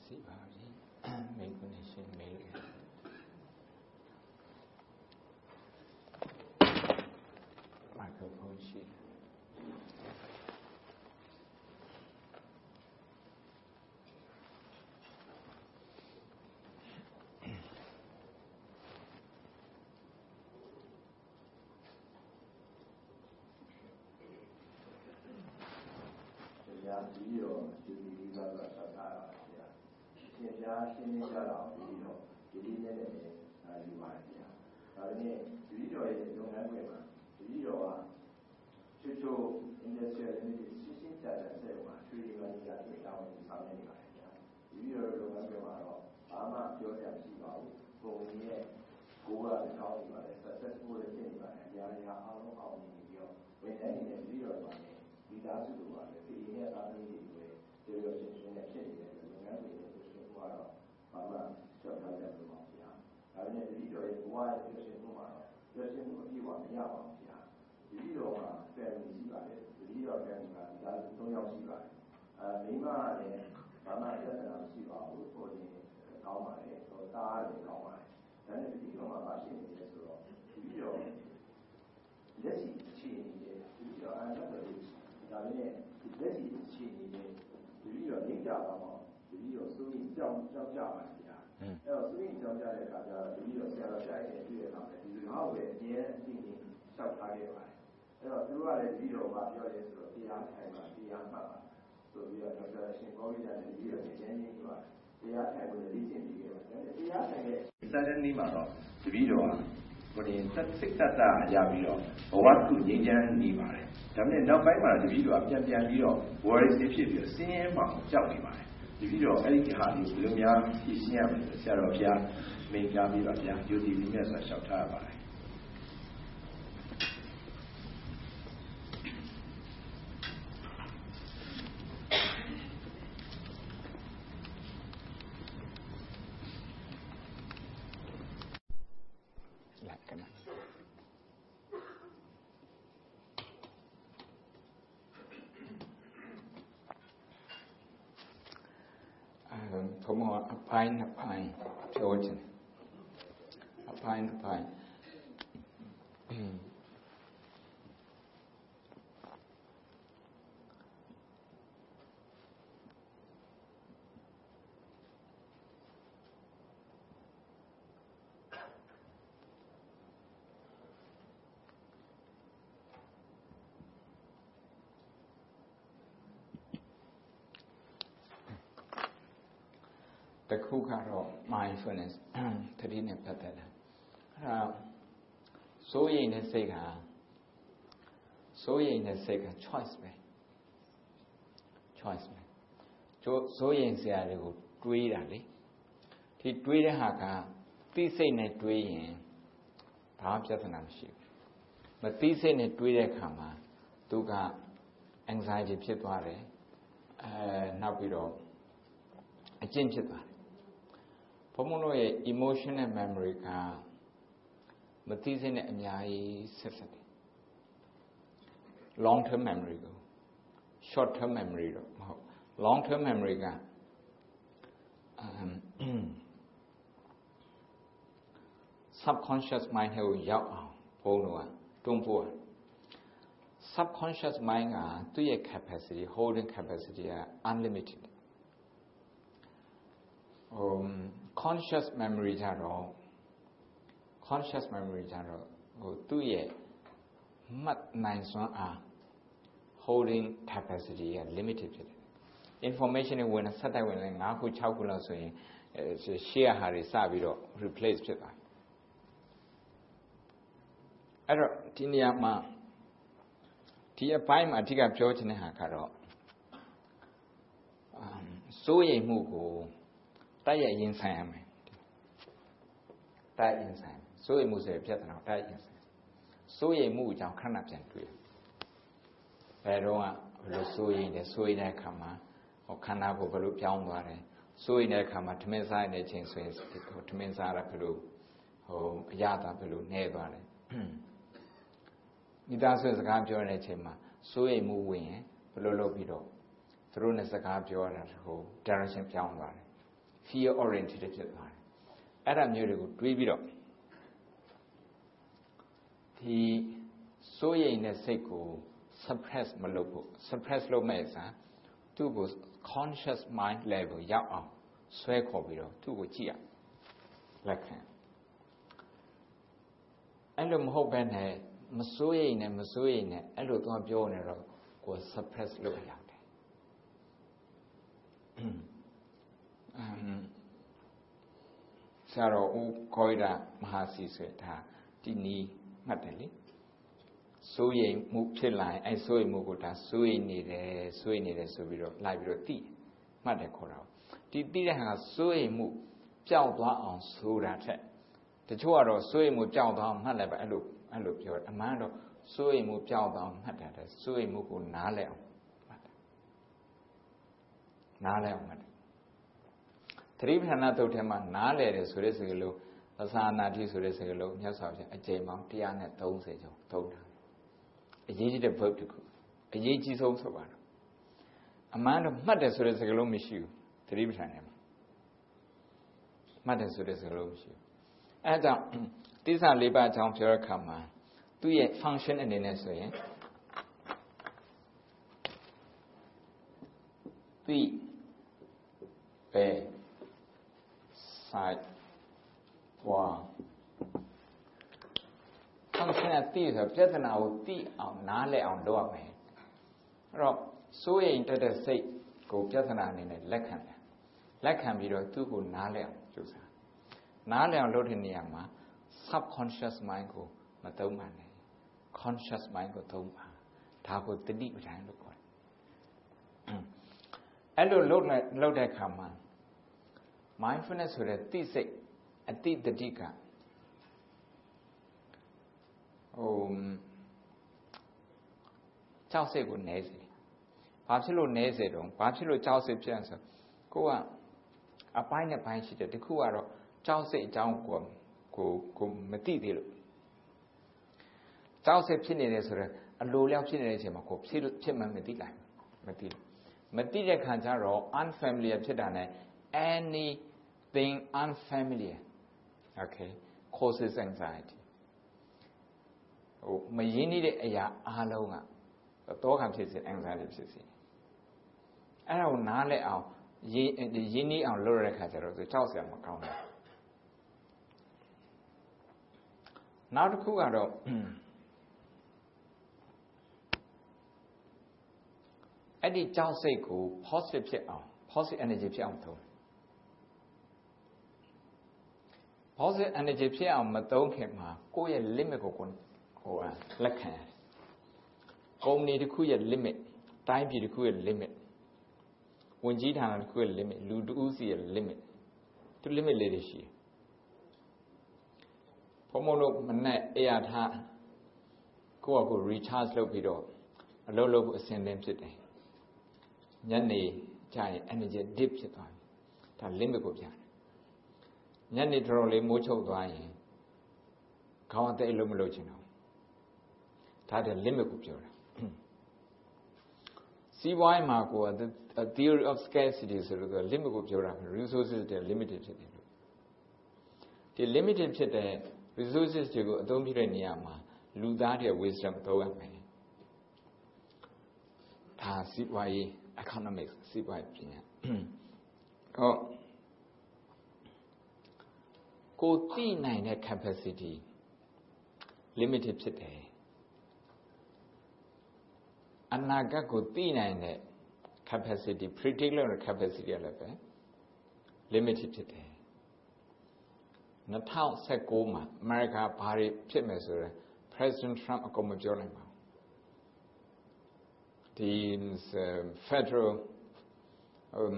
S1: စီပါပြီမိကုနေရှင်မေးတယ်မိုက်ခရိုဖုန်းရှိ
S2: ဒီရောဒီဒီကတော့ဆက်ထားတာပါဗျာ။သင်ကြားရှင်းနေကြတော့ဒီတော့ဒီဒီနဲ့လည်းအာယူပါဗျာ။ဒါပေမဲ့ဒီရောရဲ့လုပ်ငန်းခွင်မှာဒီရောကချို့ချို့ industrial unit ရှင်းရှင်းပြတဲ့ဆက်မှာထွေးရင်းကြတဲ့တောင်းဆောင်နေပါတယ်ဗျာ။ဒီရောလုပ်ငန်းခွင်မှာတော့ဘာမှပြောရမရှိပါဘူး။ပုံရဲ့ကိုယ်ကတောင်းနေပါတယ် successful ဖြစ်နေပါတယ်။အများကြီးအားလုံးအောင်မြင်ပြီးတော့ဝန်ထမ်းတွေနဲ့ဒီရောပါနေဒီသားစုလိုပါပဲဒီရဲ့သားသမီးတွေကျေရရှင်ရှင်နဲ့ဖြစ်နေတဲ့လုပ်ငန်းတွေနဲ့ဆိုရှင်ကတော့ဘာမှကြောက်ထားကြလို့ပါဗျာဒါပေမဲ့ဒီတော့ရဲ့ဘဝရဲ့ဖြစ်ရှင်မှုမှာတော့ဖြစ်ရှင်မှုအပြည့်အဝမရပါဘူးဗျာဒီတော့မှာ family ရှိပါတယ်ဒီတော့ family ကဒီသားသုံးယောက်ရှိပါတယ်အဲမိမကလည်းဘာမှပြဿနာမရှိပါဘူးဟိုဒီကောင်းပါတယ်ဟိုသားလည်းကောင်းပါတယ်ဒါနဲ့ဒီတော့မှာမရှိနေတယ်ဆိုတော့ဒီတော့လက်ရှိအခြေအနေရဲ့ဒီတော့အဲ့ဒါပဲဒါနဲ့လက်ရှိအခြေအနေနဲ့ဒီပြီးတော့နေကြပါတော့ဒီပြီးတော့စိုးရင်ကြောက်ကြောက်ကြပါဗျာအဲ့တော့စိုးရင်ကြောက်ကြတဲ့အခါကျတော့ဒီပြီးတော့ဆရာတော်ရှာရင်တွေ့ရတာပဲဒီလိုဟောပဲအရင်အသိနေလျှောက်ထားခဲ့ပါတယ်အဲ့တော့သူတို့ကလည်းဒီပြီးတော့ပြောရဲဆိုတော့တရားထိုင်ပါတရားမှတ်ပါဆိုပြီးတော့ဒေါက်တာရှင်ကောင်းကြီးတဲ့ဒီပြီးတော့ဉာဏ်ရင်းကတရားထိုင်ကိုလေ့ကျင့်ပြီးခဲ့ပါတယ်တရားထိုင်ရဲ့စတဲ့နေ့မှာတော့ဒီပြီးတော့ဟိုဒီသက်စိတ်တတ်တာရပြီးတော့ဘဝတုငြိမ်းချမ်းနေပါတယ်ဒါပေမဲ့နောက်ပိုင်းမှာတပည့်တော်ပြန်ပြန်ပြီးတော့ worry ဖြစ်ပြီးတော့ဆင်းရဲမှကြောက်နေပါတယ်တပည့်တော်အဲ့ဒီဟာလေးဘယ်လိုများဖြည့်ရှင်းရမလဲဆရာတော်ဘုရားမိန့်ကြားပြီးပါဗျာယုံကြည်ပြီးမြတ်စွာလျှောက်ထားရပါတယ်
S1: ဘုံအပိုင်းနှစ်ပိုင်းပြောချင်တယ်အပိုင်းနှစ်ပိုင်းတခုကတော့ mindfulness တတိနဲ့ပတ်သက်တာအဲ့ဒါစိုးရိမ်တဲ့စိတ်ကစိုးရိမ်တဲ့စိတ်က choice ပဲ choice ပဲစိုးရိမ်စရာတွေကိုတွေးတာလေဒီတွေးတဲ့ဟာကသိစိတ်နဲ့တွေးရင်ဘာမှပြဿနာမရှိဘူးမသိစိတ်နဲ့တွေးတဲ့အခါမှာသူက anxiety ဖြစ်သွားတယ်အဲနောက်ပြီးတော့အကျင့်ဖြစ်သွားတယ်ဘုံဘုံတို့ရဲ့ emotional memory ကမသိစိတ်နဲ့အများကြီးဆက်ဆက်တယ် long term memory ကို short term memory တော့မဟုတ် long term memory က subconscious mind ကိုရောက်အောင်ဘုံတို့ကတွန်းပို့ subconscious mind ကသူ့ရဲ့ capacity holding capacity က unlimited um conscious memory ကြတော့ conscious memory ကြတော့ဟိုသူ့ရဲ့မှတ်နိုင်စွမ်းအား holding capacity က limited ဖြစ်တယ် information တွေဝင်ဆက်တိုက်ဝင်လဲ၅ခု၆ခုလောက်ဆိုရင် share ဟာတွေစပြီးတော့ replace ဖြစ်သွားတယ်အဲ့တော့ဒီနေရာမှာဒီအပိုင်းမှာအဓိကပြောချင်တဲ့ဟာကတော့စိုးရိမ်မှုကိုတိုက်ရိုက်ရင်ဆိုင်ရမယ်တိုက်ရင်ဆိုင်စိုးရိမ်မှုဆိုတဲ့ပြဿနာကိုတိုက်ရင်ဆိုင်စိုးရိမ်မှုအကြောင်းခဏပြန်တွေ့ဘယ်တော့ကဘယ်လိုစိုးရိမ်လဲစိုးရိမ်တဲ့အခါမှာဟောခန္ဓာကိုယ်ဘယ်လိုပြောင်းသွားတယ်စိုးရိမ်တဲ့အခါမှာထမင်းစားတဲ့ချိန်ဆိုရင်ထမင်းစားရဘယ်လိုဟိုအရသာဘယ်လိုနှဲသွားတယ်မိသားစုစကားပြောတဲ့အချိန်မှာစိုးရိမ်မှုဝင်ရင်ဘယ်လိုလုပ်ပြီးတော့သူတို့နဲ့စကားပြောရတာဟို direction ပြောင်းသွားတယ် fear oriented ဖြစ်သွားတယ်အဲ့ဒါမျိုးတွေကိုတွေးပြီးတော့ဒီစိုးရိမ်တဲ့စိတ်ကို suppress မလုပ်ဖို့ suppress လုပ်မဲ့စားသူ့ကို conscious mind level ရောက်အောင်ဆွဲခေါ်ပြီးတော့သူ့ကိုကြည့်ရလက်ခံအဲ့လိုမဟုတ်ဘဲနဲ့မစိုးရိမ်နဲ့မစိုးရိမ်နဲ့အဲ့လိုသွားပြောနေတော့ကို suppress လုပ်ရတယ်အမ်ဆရာတော်ဦးခေါ်ရမဟာစီဆိုတာဒီနီးမှတ်တယ်လေစိုးရိမ်မှုဖြစ်လာရင်အဲစိုးရိမ်မှုကိုဒါစိုးရိမ်နေတယ်စိုးရိမ်နေတယ်ဆိုပြီးတော့လိုက်ပြီးတော့သိမှတ်တယ်ခေါ်တာဒီသိတဲ့ဟာကစိုးရိမ်မှုပျောက်သွားအောင်ဆိုတာထက်တချို့ကတော့စိုးရိမ်မှုပျောက်သွားအောင်မှတ်လိုက်ပါအဲ့လိုအဲ့လိုပြောတယ်အမှန်တော့စိုးရိမ်မှုပျောက်သွားအောင်မှတ်တယ်စိုးရိမ်မှုကိုနားလဲအောင်မှတ်တယ်နားလဲအောင်မှတ်တယ်သတိပဋ္ဌာန်သုတ်ထဲမှာနားလဲတယ်ဆိုတဲ့စကားလုံးအစာနာတိဆိုတဲ့စကားလုံးမြတ်စွာဘုရားအကျိန်ပေါင်းone hundred thirtyကျော်သုံးတာအရေးကြီးတဲ့ verb တစ်ခုအရေးကြီးဆုံးဆိုပါတော့အမှန်တော့မှတ်တယ်ဆိုတဲ့စကားလုံးမရှိဘူးသတိပဋ္ဌာန်ထဲမှာမှတ်တယ်ဆိုတဲ့စကားလုံးမရှိဘူးအဲဒါကြောင့်သစ္စာလေးပါးအကြောင်းပြောတဲ့အခါမှာသူ့ရဲ့ function အနေနဲ့ဆိုရင်သိပဲ side ဝါ function အသိဆိုပြဿနာကိုသိအောင်နားလည်အောင်လုပ်ရမယ်အဲ့တော့စိုးရိမ်တတ်တဲ့စိတ်ကိုပြဿနာအနေနဲ့လက်ခံတယ်လက်ခံပြီးတော့သူ့ကိုနားလည်အောင်ကြိုးစားနားလည်အောင်လုပ်တဲ့နေရာမှာ subconscious mind ကိုမသုံးပါနဲ့ conscious mind ကိုသုံးပါဒါကိုတတိပဋ္ဌာန်လို့ခေါ်တယ်အဲ့လိုလုပ်တဲ့လုပ်တဲ့အခါမှာ mindfulness ဆိုတဲ့သိစိတ်အတိတတိကဟိုကြောက်စိတ်ကိုနည်းစေဘာဖြစ်လို့နည်းစေတော့ဘာဖြစ်လို့ကြောက်စိတ်ဖြစ်အောင်ဆိုကိုကအပိုင်းနဲ့ပိုင်းရှိတယ်တခုကတော့ကြောက်စိတ်အကြောင်းကိုကိုကိုမသိသေးလို့ကြောက်စိတ်ဖြစ်နေတယ်ဆိုတော့အလိုလျောက်ဖြစ်နေတဲ့အချိန်မှာကိုဖြစ်ဖြစ်မှမသိလိုက်မသိလို့မသိတဲ့ခါကျတော့ unfamiliar ဖြစ်တာ ਨੇ anything unfamiliar okay causes anxiety ဟိုမရင်းနှီးတဲ့အရာအားလုံးကတော့ခံဖြစ်စေ anxiety ဖြစ်စေအဲ့ဒါကိုနားလည်အောင်ရင်းရင်းနှီးအောင်လုပ်ရတဲ့ခါကျတော့ကြောက်စရာမကောင်းဘူးနောက်တစ်ခုကတော့အဲ့ဒီကြောက်စိတ်ကို positive ဖြစ်အောင် positive energy ဖြစ်အောင်သုံး positive energy ဖြစ်အောင်မသုံးခင်မှာကိုယ့်ရဲ့ limit ကိုကိုဟိုလက်ခံရတယ်ကုမ္ပဏီတစ်ခုရဲ့ limit တိုင်းပြည်တစ်ခုရဲ့ limit ဝင်ကြီးဌာနတစ်ခုရဲ့ limit လူတဦးစီရဲ့ limit သူ limit လေးတွေရှိတယ်ဘုံဘုံတို့မနဲ့အေးရထားကိုယ့်အကို recharge လုပ်ပြီးတော့အလုပ်လုပ်ဖို့အဆင်သင့်ဖြစ်တယ်ညနေကျရင် energy dip ဖြစ်သွားပြီဒါ limit ကိုပြတယ်ညနေတော်တော်လေးမိုးချုပ်သွားရင်ခေါင်းအသက်အလုံးမလုပ်ချင်တော့ဒါတဲ့ limit ကိုပြောတာစီးပွားရေးမှာကို theory of scarcity ဆိုတော့ limit ကိုပြောတာ resources တွေ limited ဖြစ်တယ်လို့ဒီ limited ဖြစ်တဲ့ resources တွေကိုအသုံးပြုတဲ့နေရာမှာလူသားတွေ wisdom သုံးရမယ်ဒါစီးပွားရေး economics စီးပွားရေးပညာဟောကိုသိနိုင်တဲ့ capacity limited ဖြစ်တယ်အနာဂတ်ကိုသိနိုင်တဲ့ capacity predict လုပ်တဲ့ capacity ရလည်းပဲ limited ဖြစ်တယ်twenty nineteenမှာအမေရိကဘာတွေဖြစ်မယ်ဆိုတော့ President Trump အကုန်မပြောနိုင်ပါဘူးဒီ Federal um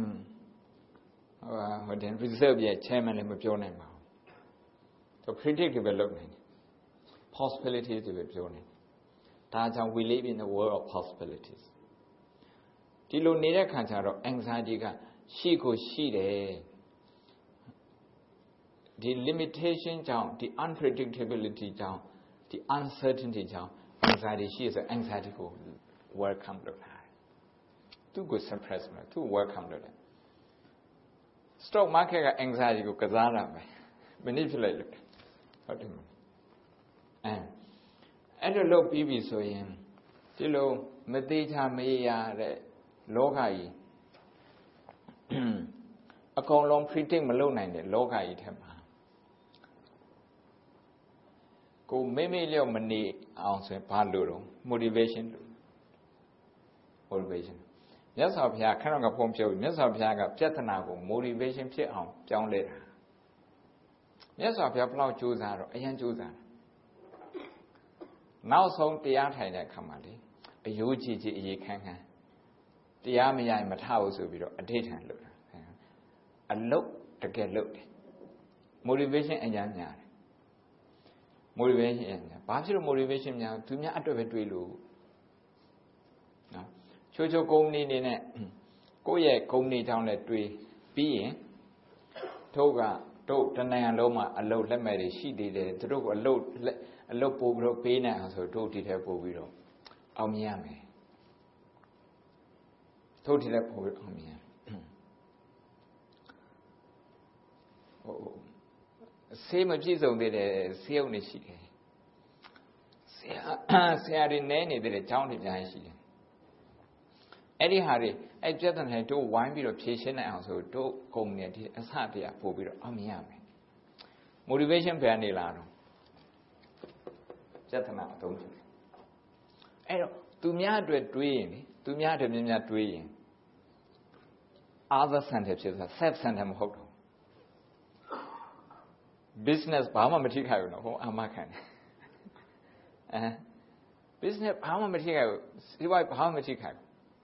S1: ဟိုတဲ့ Reserve ရဲ့ chairman လည်းမပြောနိုင်ပါဘူးသူ predict တွေပဲလုပ်နိုင်တယ် possibilities တွေပဲပြောနိုင်တယ်ဒါကြောင့် we live in a world of possibilities ဒီလိုနေတဲ့ခါကျတော့ anxiety ကရှိကိုရှိတယ်ဒီ limitation ကြောင့်ဒီ unpredictability ကြောင့်ဒီ uncertainty ကြောင့် anxiety ရှိဆို anxiety ကို welcome လုပ်တာသူကို suppress မှာသူ welcome လုပ်တယ် stock market က anxiety ကိုကစားတာပဲမနစ်ဖြစ်လိုက်လို့ဟုတ်တယ်မအဲအဲ့လိုလုပ်ပြီးပြီဆိုရင်ဒီလိုမသေးချာမရရတဲ့လောကကြီးအကုန်လုံး predict မလုပ်နိုင်တဲ့လောကကြီးထဲမှာကိုမိမိလျော့မနေအောင်ဆိုရင်ဘာလို့တော့ motivation လို့ motivation မြတ်စွာဘုရားခဏကဖုံးပြောမြတ်စွာဘုရားကပြဿနာကို motivation ဖြစ်အောင်ပြောင်းလဲတာမြတ်စွာဘုရားဘလောက်ကြိုးစားတော့အရင်ကြိုးစားနောက်ဆုံးတရားထိုင်တဲ့အခါမှာလေအယိုးကြည်ကြည်အရေးခန်းခန်းတရားမရရင်မထဘူးဆိုပြီးတော့အဋ္ဌထံလုပ်တာအလုတ်တကယ်လုပ်တယ် motivation အရင်များတယ် motivation အရင်များဘာဖြစ်လို့ motivation များသူများအတွက်ပဲတွေးလို့နော်ချိုးချိုးကုမ္ပဏီနေနဲ့ကိုယ့်ရဲ့ကုမ္ပဏီတောင်းနဲ့တွေးပြီးရင်ထုတ်ကတို့တနင်္ဂနွေလုံးမှာအလုတ်လက်မဲ့တွေရှိသေးတယ်သူတို့ကအလုတ်အလုတ်ပို့ပြီးတော့ပေးနိုင်အောင်ဆိုတို့ဒီထဲပို့ပြီးတော့အောင်မြင်ရမယ်တို့ဒီထဲပို့ပြီးအောင်မြင်ဟိုဆေးမပြည့်စုံသေးတယ်ဆေးရုံနေရှိတယ်ဆရာဆရာတွေနဲနေသေးတယ်ကျောင်းတွေအများကြီးရှိတယ်အဲ့ဒီဟာတွေအဲ့ပြဿနာတွေတို့ဝိုင်းပြီးတော့ဖြေရှင်းနိုင်အောင်ဆိုတို့ကုမ္ပဏီတွေအစတရားပို့ပြီးတော့အောင်မြင်ရမယ် motivation ဘယ်နေလာတော့ပြဿနာအသုံးချအဲ့တော့သူများအတွက်တွေးရင်လေသူများအတွက်များများတွေးရင် other center ဖြစ်သွား self center မဟုတ်တော့ business ဘာမှမထိခိုက်ဘူးနော်ဟိုအာမခံတယ်အဲ business ဘာမှမထိခိုက်ဘူးစီးပွားရေးဘာမှမထိခိုက်ဘူး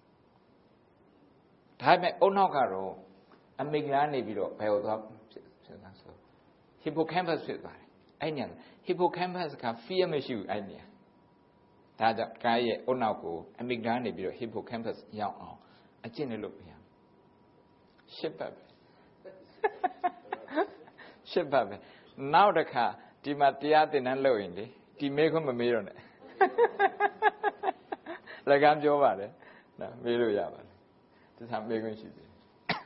S1: ဒါပေမဲ့အုံနောက်ကတော့အမိဂလာနေပြီးတော့ဘယ်လိုသွားဖြစ်သွားဆို hippocampus ဖြစ်သွားတယ်အဲ့ည hippocampus က fear မရှိဘူးအဲ့ညဒါကြောင့်ကားရဲ့အုံနောက်ကိုအမိဂလာနေပြီးတော့ hippocampus ရောက်အောင်အကျင့်နဲ့လုပ်ပြရမယ်ရှစ်ပတ်ပဲရှစ်ပတ်ပဲနောက်တစ်ခါဒီမှာတရားသင်တန်းလုပ်ရင်လေဒီမေးခွန်းမမေးတော့နဲ့လက်ကမ်းပြောပါတယ်နော်မေးလို့ရပါတယ်ဒီသာမေးခွန်းရှိသေးတယ်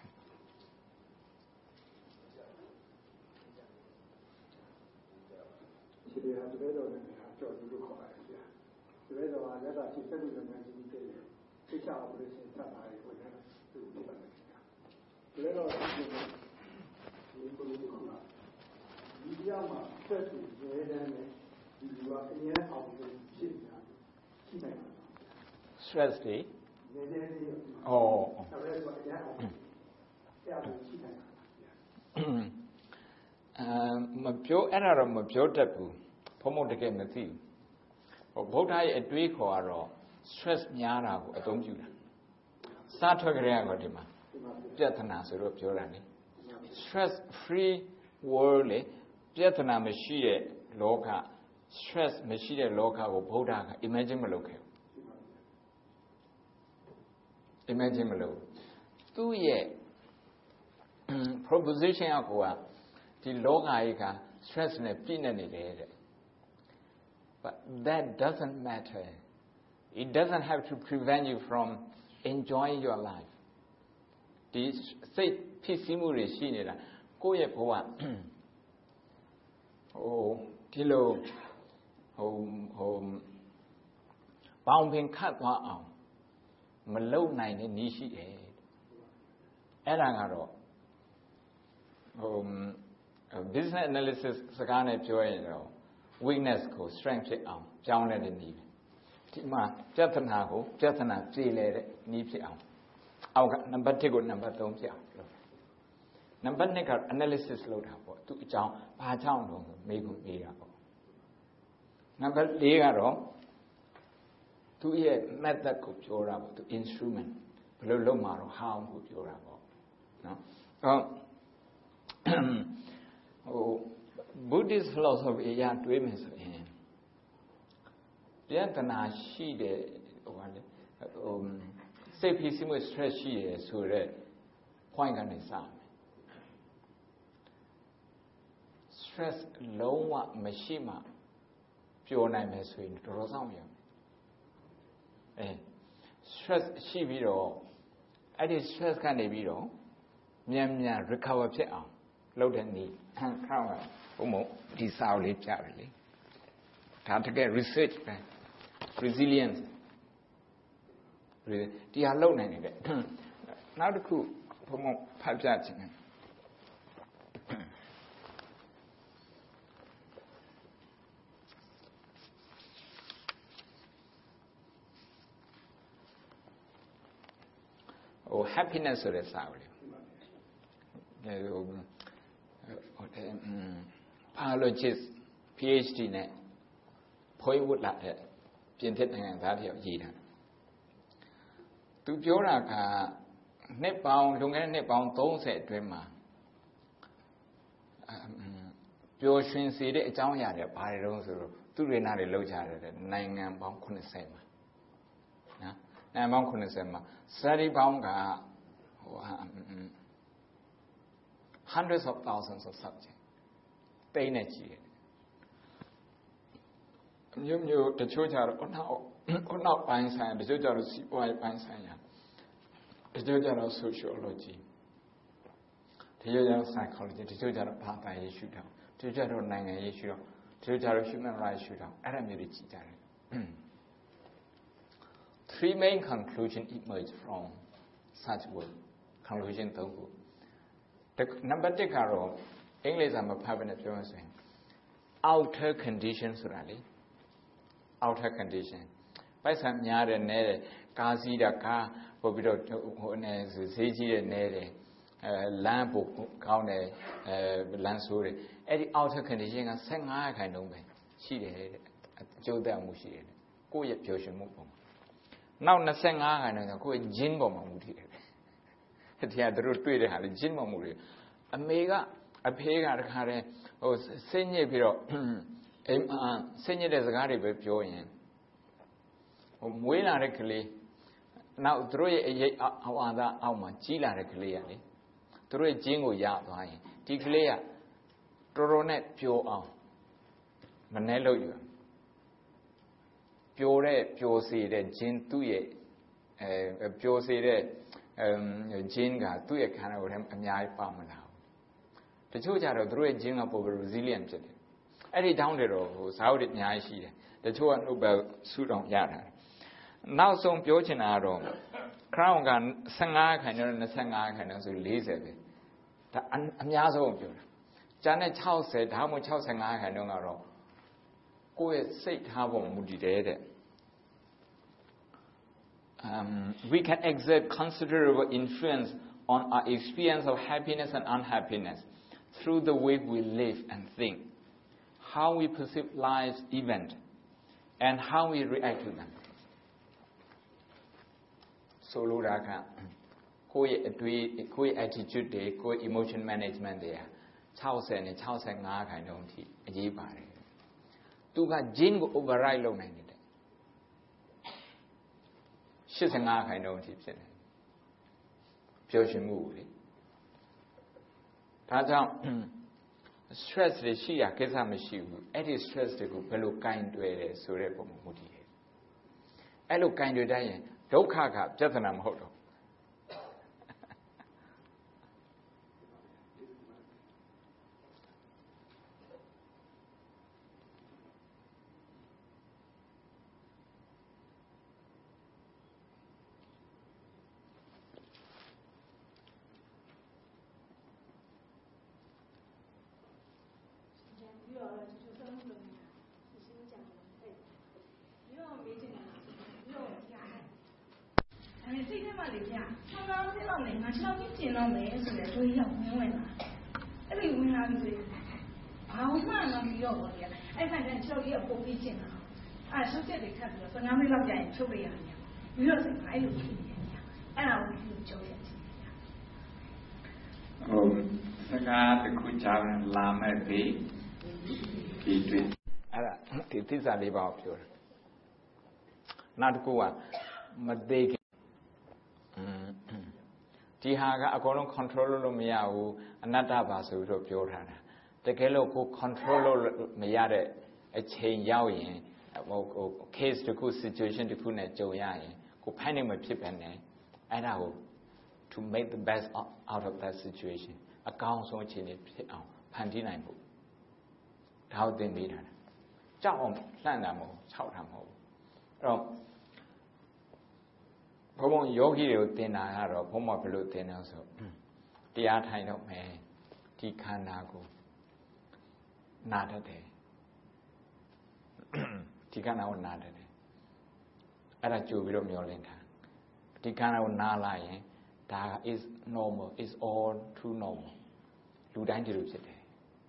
S3: ဒီလိုဟာတွေတော့လည်းကြော်ပြီးလို့ခေါ်ပါတယ်ဗျာဒီလိုတော့လက်သာရှိစက်မှုလုပ်ငန်းကြီးတွေသိချအောင်လို့ရှင်းဆက်တာတွေဝင်လာသူ့ပြပါတယ်ဗျာဒီလိုတော့ဒီလိုလိုခေါ်တာဒီကြောင်မှာဆက်ပြီးရဲတဲ့နဲ့ဒီလိုကအရင်အောင်လို့ရှင်းတာရှိနိုင်တယ်
S1: stress တွေ
S3: နေနေနေဩအဲ့ဒါကအရင်အောင်ဆရာတို့ရှိနိုင်တာ
S1: အာမပြောအဲ့ဒါတော့မပြောတတ်ဘူးဘုံဘုံတကယ်မသိဘူးဟိုဗုဒ္ဓရဲ့အတွေးခေါ်ကတော့ stress များတာကိုအသုံးပြုတာစားထွက်ကြရတော့ဒီမှာပြဿနာဆိုတော့ပြောတာလေ stress free world လေပြဿနာမရှိတဲ့လောက stress မရှိတဲ့လောကကိုဗုဒ္ဓက imagine မလုပ်ခဲ့ဘူး imagine မလုပ်သူ့ရဲ့ proposition ကကိုကဒီလောကကြီးက stress နဲ့ပြည့်နေနေတယ်တဲ့ but that doesn't matter it doesn't have to prevent you from enjoying your life ဒီစိတ်ဖြစ်စီးမှုတွေရှိနေတာကိုယ့်ရဲ့ဘဝဟိုဒီလိုဟိုဟိုပေါင်းပင်ခတ်သွားအောင်မလုံနိုင်တဲ့နည်းရှိတယ်အဲ့ဒါကတော့ဟို business analysis စကားနဲ့ပြောရင်တော့ weakness ကို strength ဖြစ်အောင်ပြောင်းလဲတဲ့နည်းပဲဒီမှာပြဿနာကိုပြဿနာပြေလည်တဲ့နည်းဖြစ်အောင်အောက်ကနံပါတ်တစ်ကိုနံပါတ်သုံးဖြစ်အောင်လုပ်နံပါတ်နှစ်က analysis လုပ်တာပေါ့သူအကြောင်းဘာကြောင့်တော့မေးခွန်းမေးတာပေါ့နံပါတ်လေးကတော့သူရဲ့ method ကိုပြောတာပေါ့သူ instrument ဘယ်လိုလုပ်မှာတော့ how ကိုပြောတာပေါ့နော်ဟို Buddhist philosophy အရတွေးမယ်ဆိုရင်ပြဿနာရှိတဲ့ဟိုဟာလေဟိုစိတ်ဖြစ်စီမှု stress ရှိရဆိုတော့ point ကနေစမယ် stress လုံးဝမရှိမှပျော်နိုင်မယ်ဆိုရင်တော်တော်စောင့်ရမယ်အဲ stress ရှိပြီးတော့အဲ့ဒီ stress ကနေပြီးတော့မြန်မြန် recover ဖြစ်အောင်လုပ်တဲ့နည်းခန့်ခန့်ဘုံမို့ဒီစာအုပ်လေးပြတယ်လေဒါတကယ် research ပဲ resilience ဒီဟာလုပ်နိုင်တယ်နောက်တစ်ခုဘုံမို့ဖတ်ပြချင်တယ် or happiness ဆိုတဲ့စာအုပ်လေးဟိုဟိုတဲ့ biologist PhD နဲ့ဖွေးဝတ်လာတဲ့ပြင်သစ်နိုင်ငံသားတယောက်ရေးတာသူပြောတာကနှစ်ပေါင်းလွန်ခဲ့တဲ့နှစ်ပေါင်းသုံးဆယ်အတွင်းမှာပျော်ရွှင်စေတဲ့အကြောင်းအရာတွေဘာတွေတုံးဆိုတော့သူတွေနာတွေလောက်ကြတယ်နိုင်ငံပေါင်းခုနှစ်ဆယ်မှာနော်နိုင်ငံပေါင်းခုနှစ်ဆယ်မှာstudy ပေါင်းကဟို hundreds of thousands of subjects တိတ်နဲ့ကြီးတယ်မျိုးမျိုးတချို့ကြတော့အနောက်အနောက်ပိုင်းဆိုင်တချို့ကြတော့စီးပွားရေးပိုင်းဆိုင်ရာတချို့ကြတော့ sociology တချို့ကြတော့ psychology တချို့ကြတော့ဘာသာရေးရှုထောင့်တချို့ကြတော့နိုင်ငံရေးရှုထောင့်တချို့ကြတော့ human rights ရှုထောင့်အဲ့ဒါမျိုးတွေကြည့်ကြတယ် three main conclusions emerge from such work conclusion သုံးခု number oneကတော့အင်္ဂလိပ်စာမှာဖတ်ပြီးပြောရဆိုရင် outer condition ဆိုတာလေ outer condition ပိုက်ဆံများတယ်နဲတယ်ကားစီးတာကားပို့ပြီးတော့ဟိုအနေဈေးကြီးတယ်နဲတယ်အဲလမ်းပို့ကောင်းတယ်အဲလမ်းဆိုးတယ်အဲ့ဒီ outer condition ကfifteenရာခိုင်နှုန်းပဲရှိတယ်တဲ့အကျိုးသက်မှုရှိတယ်ကိုယ့်ရဲ့ပျော်ရွှင်မှုပုံနောက်twenty-fiveရာခိုင်နှုန်းကကိုယ့်ရဲ့ gene ပေါ်မှာမူတည်တယ်တရားတို့တွေ့တဲ့ဟာလေ gene ပေါ်မူတယ်အမေကအဖေကတခါတည်းဟိုစိတ်ညစ်ပြီးတော့အိမ်စိတ်ညစ်တဲ့စကားတွေပဲပြောရင်ဟိုမွေးလာတဲ့ကလေးနောက်သူတို့ရဲ့အရေးအဝါဒအောက်မှာကြီးလာတဲ့ကလေးကလေသူတို့ရဲ့ gene ကိုရသွားရင်ဒီကလေးကတော်တော်နဲ့ပျော်အောင်မနှဲလို့ရပျော်တဲ့ပျော်စေတဲ့ gene သူ့ရဲ့အဲပျော်စေတဲ့အဲ gene ကသူ့ရဲ့ခန္ဓာကိုယ်ထဲအများကြီးပါမလာဘူးတချို့ကြတော့သူတို့ရဲ့ gene ကပိုပြီး resilient ဖြစ်တယ်အဲ့ဒီတောင်းတယ်တော့ဟိုဇာတ်တွေအများကြီးရှိတယ်တချို့ကနှုတ်ပဲဆုတောင်ရတာနောက်ဆုံးပြောချင်တာကတော့ crown ကfifteenရာခိုင်နှုန်းနဲ့twenty-fiveရာခိုင်နှုန်းဆိုfortyပဲဒါအများဆုံးပြောတာကျန်တဲ့sixtyဒါမှမဟုတ်sixty-fiveရာခိုင်နှုန်းကတော့ကိုယ့်ရဲ့စိတ်ထားပုံမူတည်တယ်တဲ့ um we can exert considerable influence on our experience of happiness and unhappiness through the way we live and think how we perceive life's event and how we react to them so လို့တာကကိုယ့်ရဲ့အတွေးကိုယ့်ရဲ့ attitude တွေကိုယ့် emotion management တွေကsixtyနဲ့sixty-fiveရာခိုင်နှုန်းအထိအရေးပါတယ်သူက gene ကို override လုပ်နိုင်တယ်eighty-fiveရာခိုင်နှုန်းအထိဖြစ်တယ်ပျော်ရွှင်မှုလေဒါကြောင့် stress တွေရှိရကိစ္စမရှိဘူးအဲ့ဒီ stress တွေကိုဘယ်လိုကင်တွယ်တယ်ဆိုတဲ့ပုံမှာမူတည်တယ်အဲ့လိုကင်တွယ်တတ်ရင်ဒုက္ခကပြဿနာမဟုတ်တော့
S4: အဲ့ဆုပ်ချက်တွေထပ်ပြီးတော့fifteenမိနစ်လောက်ကြာရင်ချုပ်လိုက်ရတယ်ပြီးတော့စိတ်အဲ့လိုဖြစ်နေတယ်အဲ့ဒါကိုပြောရချင်တယ်
S1: ဟုတ်စကားတစ်ခုကြားရင်လာမဲ့ပြီဒီတွေ့အဲ့ဒါဒီသစ္စာလေးပါးကိုပြောတယ်နောက်တစ်ခုကမသေးခင်ဒီဟာကအကုန်လုံး control လုပ်လို့မရဘူးအနတ္တပါဆိုပြီးတော့ပြောထားတာတကယ်လို့ကို control လုပ်မရတဲ့အချိန်ရောက်ရင်ဟို case တစ်ခု situation တစ်ခုနဲ့ကြုံရရင်ကို panic မဖြစ်ပဲနဲ့အဲ့ဒါကို to make the best out of that situation အကောင်းဆုံးအခြေအနေဖြစ်အောင်ဖန်တီးနိုင်ဖို့ဒါကိုသင်ပေးတာကြောက်အောင်လှန့်တာမဟုတ်ခြောက်တာမဟုတ်အဲ့တော့ဘုံဘုံယောဂီတွေကိုသင်တာကတော့ဘုံဘုံဘယ်လိုသင်လဲဆိုတရားထိုင်တော့မယ်ဒီခန္ဓာကိုနာတတ်တယ်ဒီခန္ဓာကိုနာတတ်တယ်အဲ့ဒါကြိုပြီးတော့မျောလင်းတာဒီခန္ဓာကိုနာလာရင်ဒါ is normal is all true normal လူတိုင်းဒီလိုဖြစ်တယ်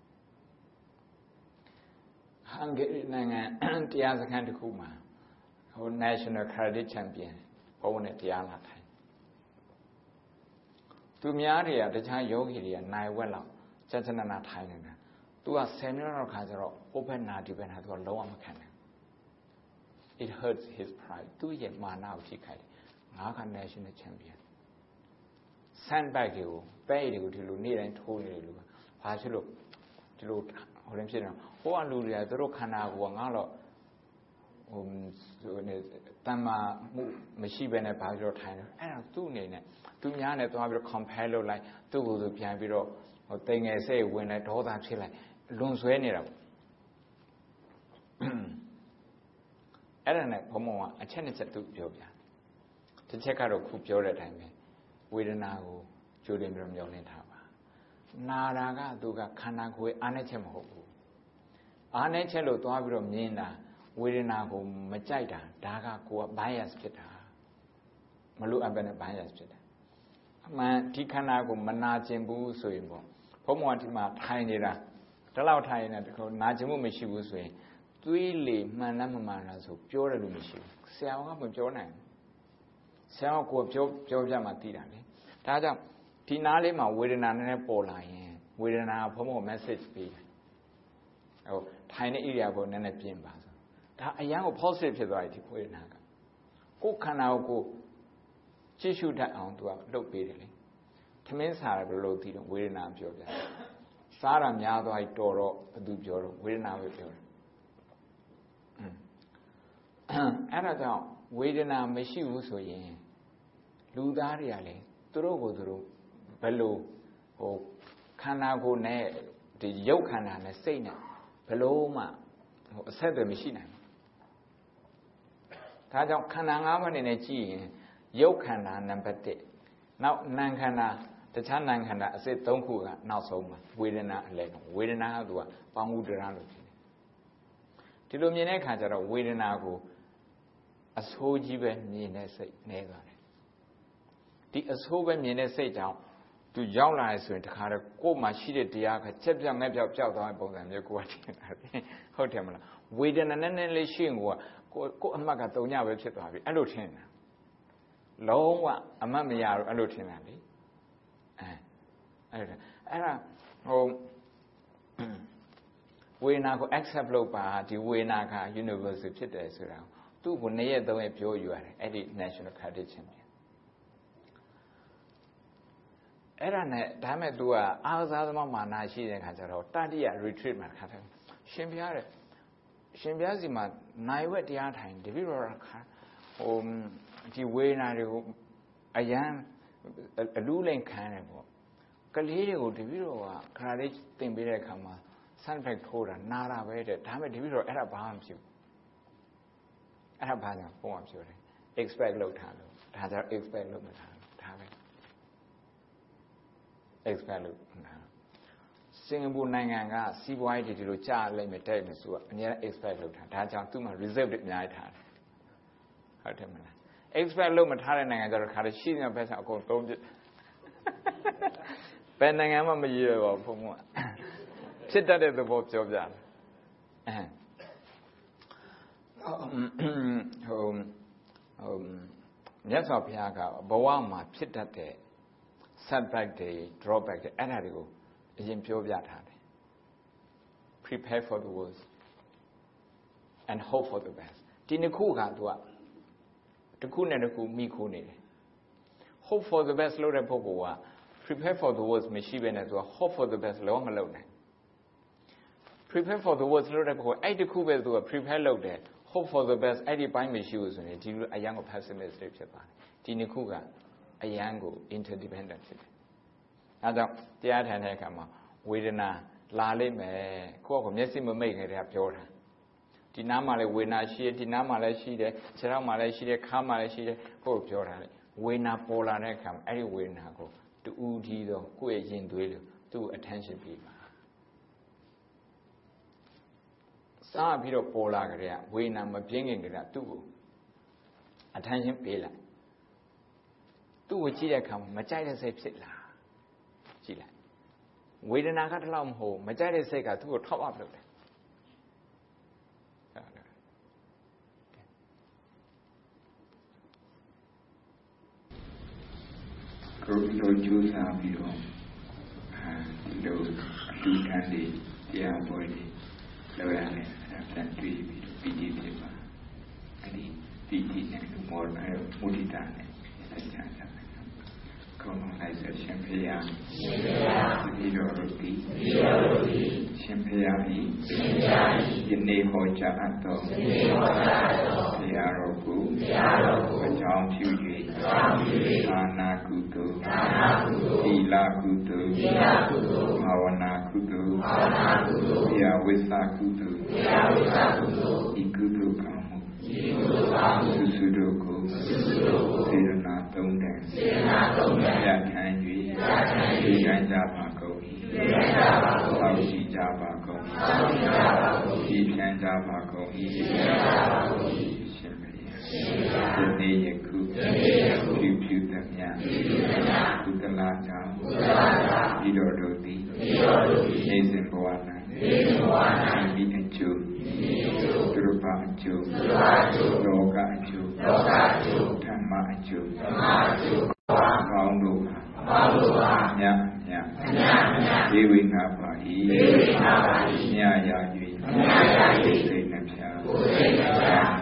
S1: ဟန်ဂေရီနိုင်ငံတရားစခန်းတစ်ခုမှာဟို national karate champion ဘုံနဲ့တရားလာထိုင်သူများတွေကတခြားယောဂီတွေကနိုင်ဝက်လောက်စัจ nana ထိုင်နေတာသူကtenမိနစ်လောက်ခါကျတော့ open နာဒီပဲနာသူကလုံးဝမခံနိုင် it hurts his pride သူ့ရဲ့မာနကိုထိခိုက်တယ်ငါက national champion sandbag တွေကိုပဲ့တွေကိုဒီလိုနေ့တိုင်းထိုးနေတယ်လို့ဘာဖြစ်လို့ဒီလိုဟိုရင်ဖြစ်နေဟိုကလူတွေကသူတို့ခန္ဓာကိုယ်ကငါတော့ဟိုနေတမ္မာမှုမရှိဘဲနဲ့ဘာဖြစ်လို့ထိုင်တယ်အဲ့ဒါသူ့အနေနဲ့သူများနဲ့သွားပြီးတော့ compare လုပ်လိုက်သူ့ကိုယ်သူပြန်ပြီးတော့ဟိုတိမ်ငယ်စိတ်ဝင်လိုက်ဒေါသဖြစ်လိုက်လွန်ဆွဲနေတာပေါ့အဲ့ဒါနဲ့ဘုံဘုံကအချက်နှစ်ချက်သူပြောပြတစ်ချက်ကတော့ခုပြောတဲ့အတိုင်းပဲဝေဒနာကိုကြိုတင်ပြီးတော့မျောလင်းထားပါနာတာကသူကခန္ဓာကိုယ်အားနည်းချက်မဟုတ်ဘူးအားနည်းချက်လို့သွားပြီးတော့မြင်တာဝေဒနာကိုမကြိုက်တာဒါကကိုယ်က bias ဖြစ်တာမလို့အပ်ပဲနဲ့ bias ဖြစ်တာအမှန်ဒီခန္ဓာကိုမနာကျင်ဘူးဆိုရင်ပေါ့ဘုံဘုံကဒီမှာထိုင်နေတာဒီလောက်ထိုင်နေတယ်နာကျင်မှုမရှိဘူးဆိုရင်သွေးလေမှန်လားမမှန်လားဆိုပြောတယ်လို့မရှိဘူးဆရာကမပြောနိုင်ဆရာကကိုယ်ပြောပြောပြမှသိတာလေဒါကြောင့်ဒီနားလေးမှာဝေဒနာနည်းနည်းပေါ်လာရင်ဝေဒနာဘုံဘုံ message ပေးတယ်ဟိုထိုင်တဲ့ area ကိုနည်းနည်းပြင်ပါဆိုဒါအရန်ကို positive ဖြစ်သွားပြီဒီဝေဒနာကကိုယ်ခန္ဓာကိုကိုကြည့်ရှုတတ်အောင်သူကလုပ်ပေးတယ်လေထမင်းစားတယ်ဘယ်လိုသိတော့ဝေဒနာပြောပြစားတာများသွားပြီတော်တော့ဘယ်သူပြောတော့ဝေဒနာပဲပြောတယ်အဲ့ဒါကြောင့်ဝေဒနာမရှိဘူးဆိုရင်လူသားတွေကလည်းသူတို့ကိုသူတို့ဘယ်လိုဟိုခန္ဓာကိုယ်နဲ့ဒီရုပ်ခန္ဓာနဲ့စိတ်နဲ့ဘယ်လိုမှဟိုအဆက်အသွယ်မရှိနိုင်ဘူးဒါကြောင့်ခန္ဓာ၅ပါးအနေနဲ့ကြည့်ရင်ရုပ်ခန္ဓာနံပါတ်oneနောက်နာမ်ခန္ဓာတခြားနာမ်ခန္ဓာအစစ်၃ခုကနောက်ဆုံးမှာဝေဒနာအလဲဝေဒနာကသူကပေါင်းဥဒရလို့ဖြစ်တယ်ဒီလိုမြင်တဲ့အခါကျတော့ဝေဒနာကိုအဆိုးကြီးပဲမြင်တဲ့စိတ်နည်းသွားတယ်ဒီအဆိုးပဲမြင်တဲ့စိတ်ကြောင့်သူရောက်လာရဆိုရင်တခါတော့ကိုယ်မှာရှိတဲ့တရားကချက်ပြတ်မဲ့ပြောက်ပြောက်သွားတဲ့ပုံစံမျိုးကိုယ်ကထင်တာဟုတ်တယ်မလားဝေဒနာနဲ့နဲ့လေးရှိရင်ကိုကကိုကိုအမှတ်ကတုံညပဲဖြစ်သွားပြီအဲ့လိုထင်တာလုံးဝအမှတ်မရဘူးအဲ့လိုထင်တာလေအဲအဲ့ဒါအဲ့ဒါဟိုဝေဒနာကို accept လုပ်ပါဒီဝေဒနာက universal ဖြစ်တယ်ဆိုတာသူ့ကိုနှစ်ရက်သုံးရက်ပြောယူရတယ်အဲ့ဒီ national karate championအဲ့ဒါနဲ့ဒါမဲ့ तू ကအားစားသမားမာနာရှိတဲ့ခါကျတော့တတိယ retreat မှာခါတယ်ရှင်ပြားတဲ့ရှင်ပြားစီမှာနိုင်ဝက်တရားထိုင်တပိတော့ခါဟိုဒီဝေဒနာတွေကိုအရန်အလူးလိမ်ခံတယ်ပေါ့ကလေးတွေကိုတပိတော့ကခါလေးသင်ပေးတဲ့အခါမှာ sunback ထိုးတာနာတာပဲတဲ့ဒါမဲ့တပိတော့အဲ့ဒါဘာမှမဖြစ်ဘူးအဲ့ဒါဘာကြောင့်ပုံမှန်ပြောတယ် expect လုပ်ထားလို့ဒါကြောင့် expect လုပ်မထားဘူးဒါပဲexpect လုပ်တာစင်ကာပူနိုင်ငံကစီးပွားရေးဒီလိုကြားလိုက်မယ်တဲ့မယ်ဆိုတော့အများ expect လုပ်တာဒါကြောင့်သူ့မှာ reserve တွေအများကြီးထားတယ်ဟုတ်တယ်မလား expect လုပ်မထားတဲ့နိုင်ငံကျတော့ခါရရှိနေဘက်ဆောင်အကုန်သုံးပြဘယ်နိုင်ငံမှမရရပါဘူးဘုံကဖြစ်တတ်တဲ့သဘောပြောပြတယ်အဲဟိုဟိုမြတ်စွာဘုရားကဘဝမှာဖြစ်တတ်တဲ့setback တွေ drawback တွေအဲ့ဒါတွေကိုအရင်ပြောပြထားတယ် prepare for the worst and hope for the best ဒီနှစ်ခုကသူကတစ်ခုနဲ့တစ်ခုမိခိုးနေတယ် hope for the best လို့တဲ့ပုဂ္ဂိုလ်က prepare for the worst မရှိဘဲနဲ့သူက hope for the best လုံးဝမလုပ်နိုင် prepare for the worst လို့တဲ့ပုဂ္ဂိုလ်အဲ့ဒီခုပဲသူက prepare လုပ်တယ် hope for the best အဲ့ဒီပိုင်းမရှိဘူးဆိုရင်ဒီလိုအရန်ကို pessimistic ဖြစ်သွားတယ်ဒီနှစ်ခုကအယံကို interdependent ဖြစ်တယ်။အဲကြောင့်တရားထိုင်တဲ့အခါမှာဝေဒနာလာလိမ့်မယ်ကိုယ့်ကိုမျက်စိမမိတ်ခဲ့တဲ့ပြောတာဒီနားမှာလည်းဝေဒနာရှိတယ်ဒီနားမှာလည်းရှိတယ်ခြေထောက်မှာလည်းရှိတယ်ခါးမှာလည်းရှိတယ်ကိုယ့်ကိုပြောတာလေဝေဒနာပေါ်လာတဲ့အခါမှာအဲ့ဒီဝေဒနာကိုတူးထီးတော့ကိုယ့်ရဲ့ရင်သွေးလို့သူ့ attention ပေးပါစားပြီးတော့ပေါ်လာကြတဲ့ဝေဒနာမပြင်းခင်ကတည်းကသူ့ကို attention ပေးလိုက်သူ့ကိုကြည့်တဲ့အခါမှာမကြိုက်တဲ့စိတ်ဖြစ်လာကြည့်လိုက်ဝေဒနာကတလောက်မဟုတ်မကြိုက်တဲ့စိတ်ကသူ့ကိုထောက်အပ်လုပ်တယ်
S5: ကိုယ်တို့ကြိုးစားပြီးတော့အဲဒီလိုအတူတန်းလေးတရားပွဲလေးလုပ်ရတယ်အဲဒါတွေ့ပြီးပြီးကြည့်ပြပါအဲဒီပြီးကြည့်တဲ့မော်အဲမူတည်တာနဲ့ဆက်ချမ်းသာကောင်းလိုက်ဆက်ရှင်ဖေးရရှင်ဖေးရဒီလိုရည်ဒီလိုရည်ရှင်ဖေးရဤရှင်ဖေးရဤဒီနေ့ဟောကြားအပ်တော်ဒီနေ့ဟောကြားအပ်တော်တရားတော်ကိုတရားတော်ကိုအကြောင်းပြု၍အကြောင်းပြု၍သာနာကုသိုလ်သာနာကုသိုလ်သီလကုသိုလ်သီလကုသိုလ်ဘာဝနာကုသိုလ်ဘာဝနာကုသိုလ်တရားဝိသကုသိုလ်တရားဝိသကုသိုလ်ဤကုသိုလ်ကောင်းမှုဤကုသိုလ်ကောင်းမှုသုတို့ကိုသုတို့ကိုစေရနာသုံးတယ်စေရနာသုံးတယ်ရခံ၍ရခံ၍ဉာဏ်ကြပါကုန်၏ဉာဏ်ကြပါကုန်၏ရှိကြပါကုန်၏ရှိကြပါကုန်၏ဖြန့်ကြပါကုန်၏ဖြန့်ကြပါကုန်၏ရှင်မင်းဒီနေ့ယခုဒီနေ့ယခုပြုပြုသမျှပြုပြုသမျှကုသလကြောင့်ကုသလကြောင့်ဤတော်တို့သည်ဤတော်တို့သည်နေစဉ်ဘဝ၌နေစဉ်ဘဝ၌မိအကျိုးမိအကျိုးသူတို့ဘာအကျိုးသူတို့ဘာအကျိုးလောကအကျိုးလောကအကျိုးဓမ္မအကျိုးဓမ္မအကျိုးကောင်းတို့ပါကောင်းတို့ပါမြတ်မြတ်မြတ်မြတ်ဒီဝိနာပါ၏ဒီဝိနာပါ၏မြတ်ရာ၍မြတ်ရာ၍စိတ်နှပြကိုယ်စိတ်နှပြ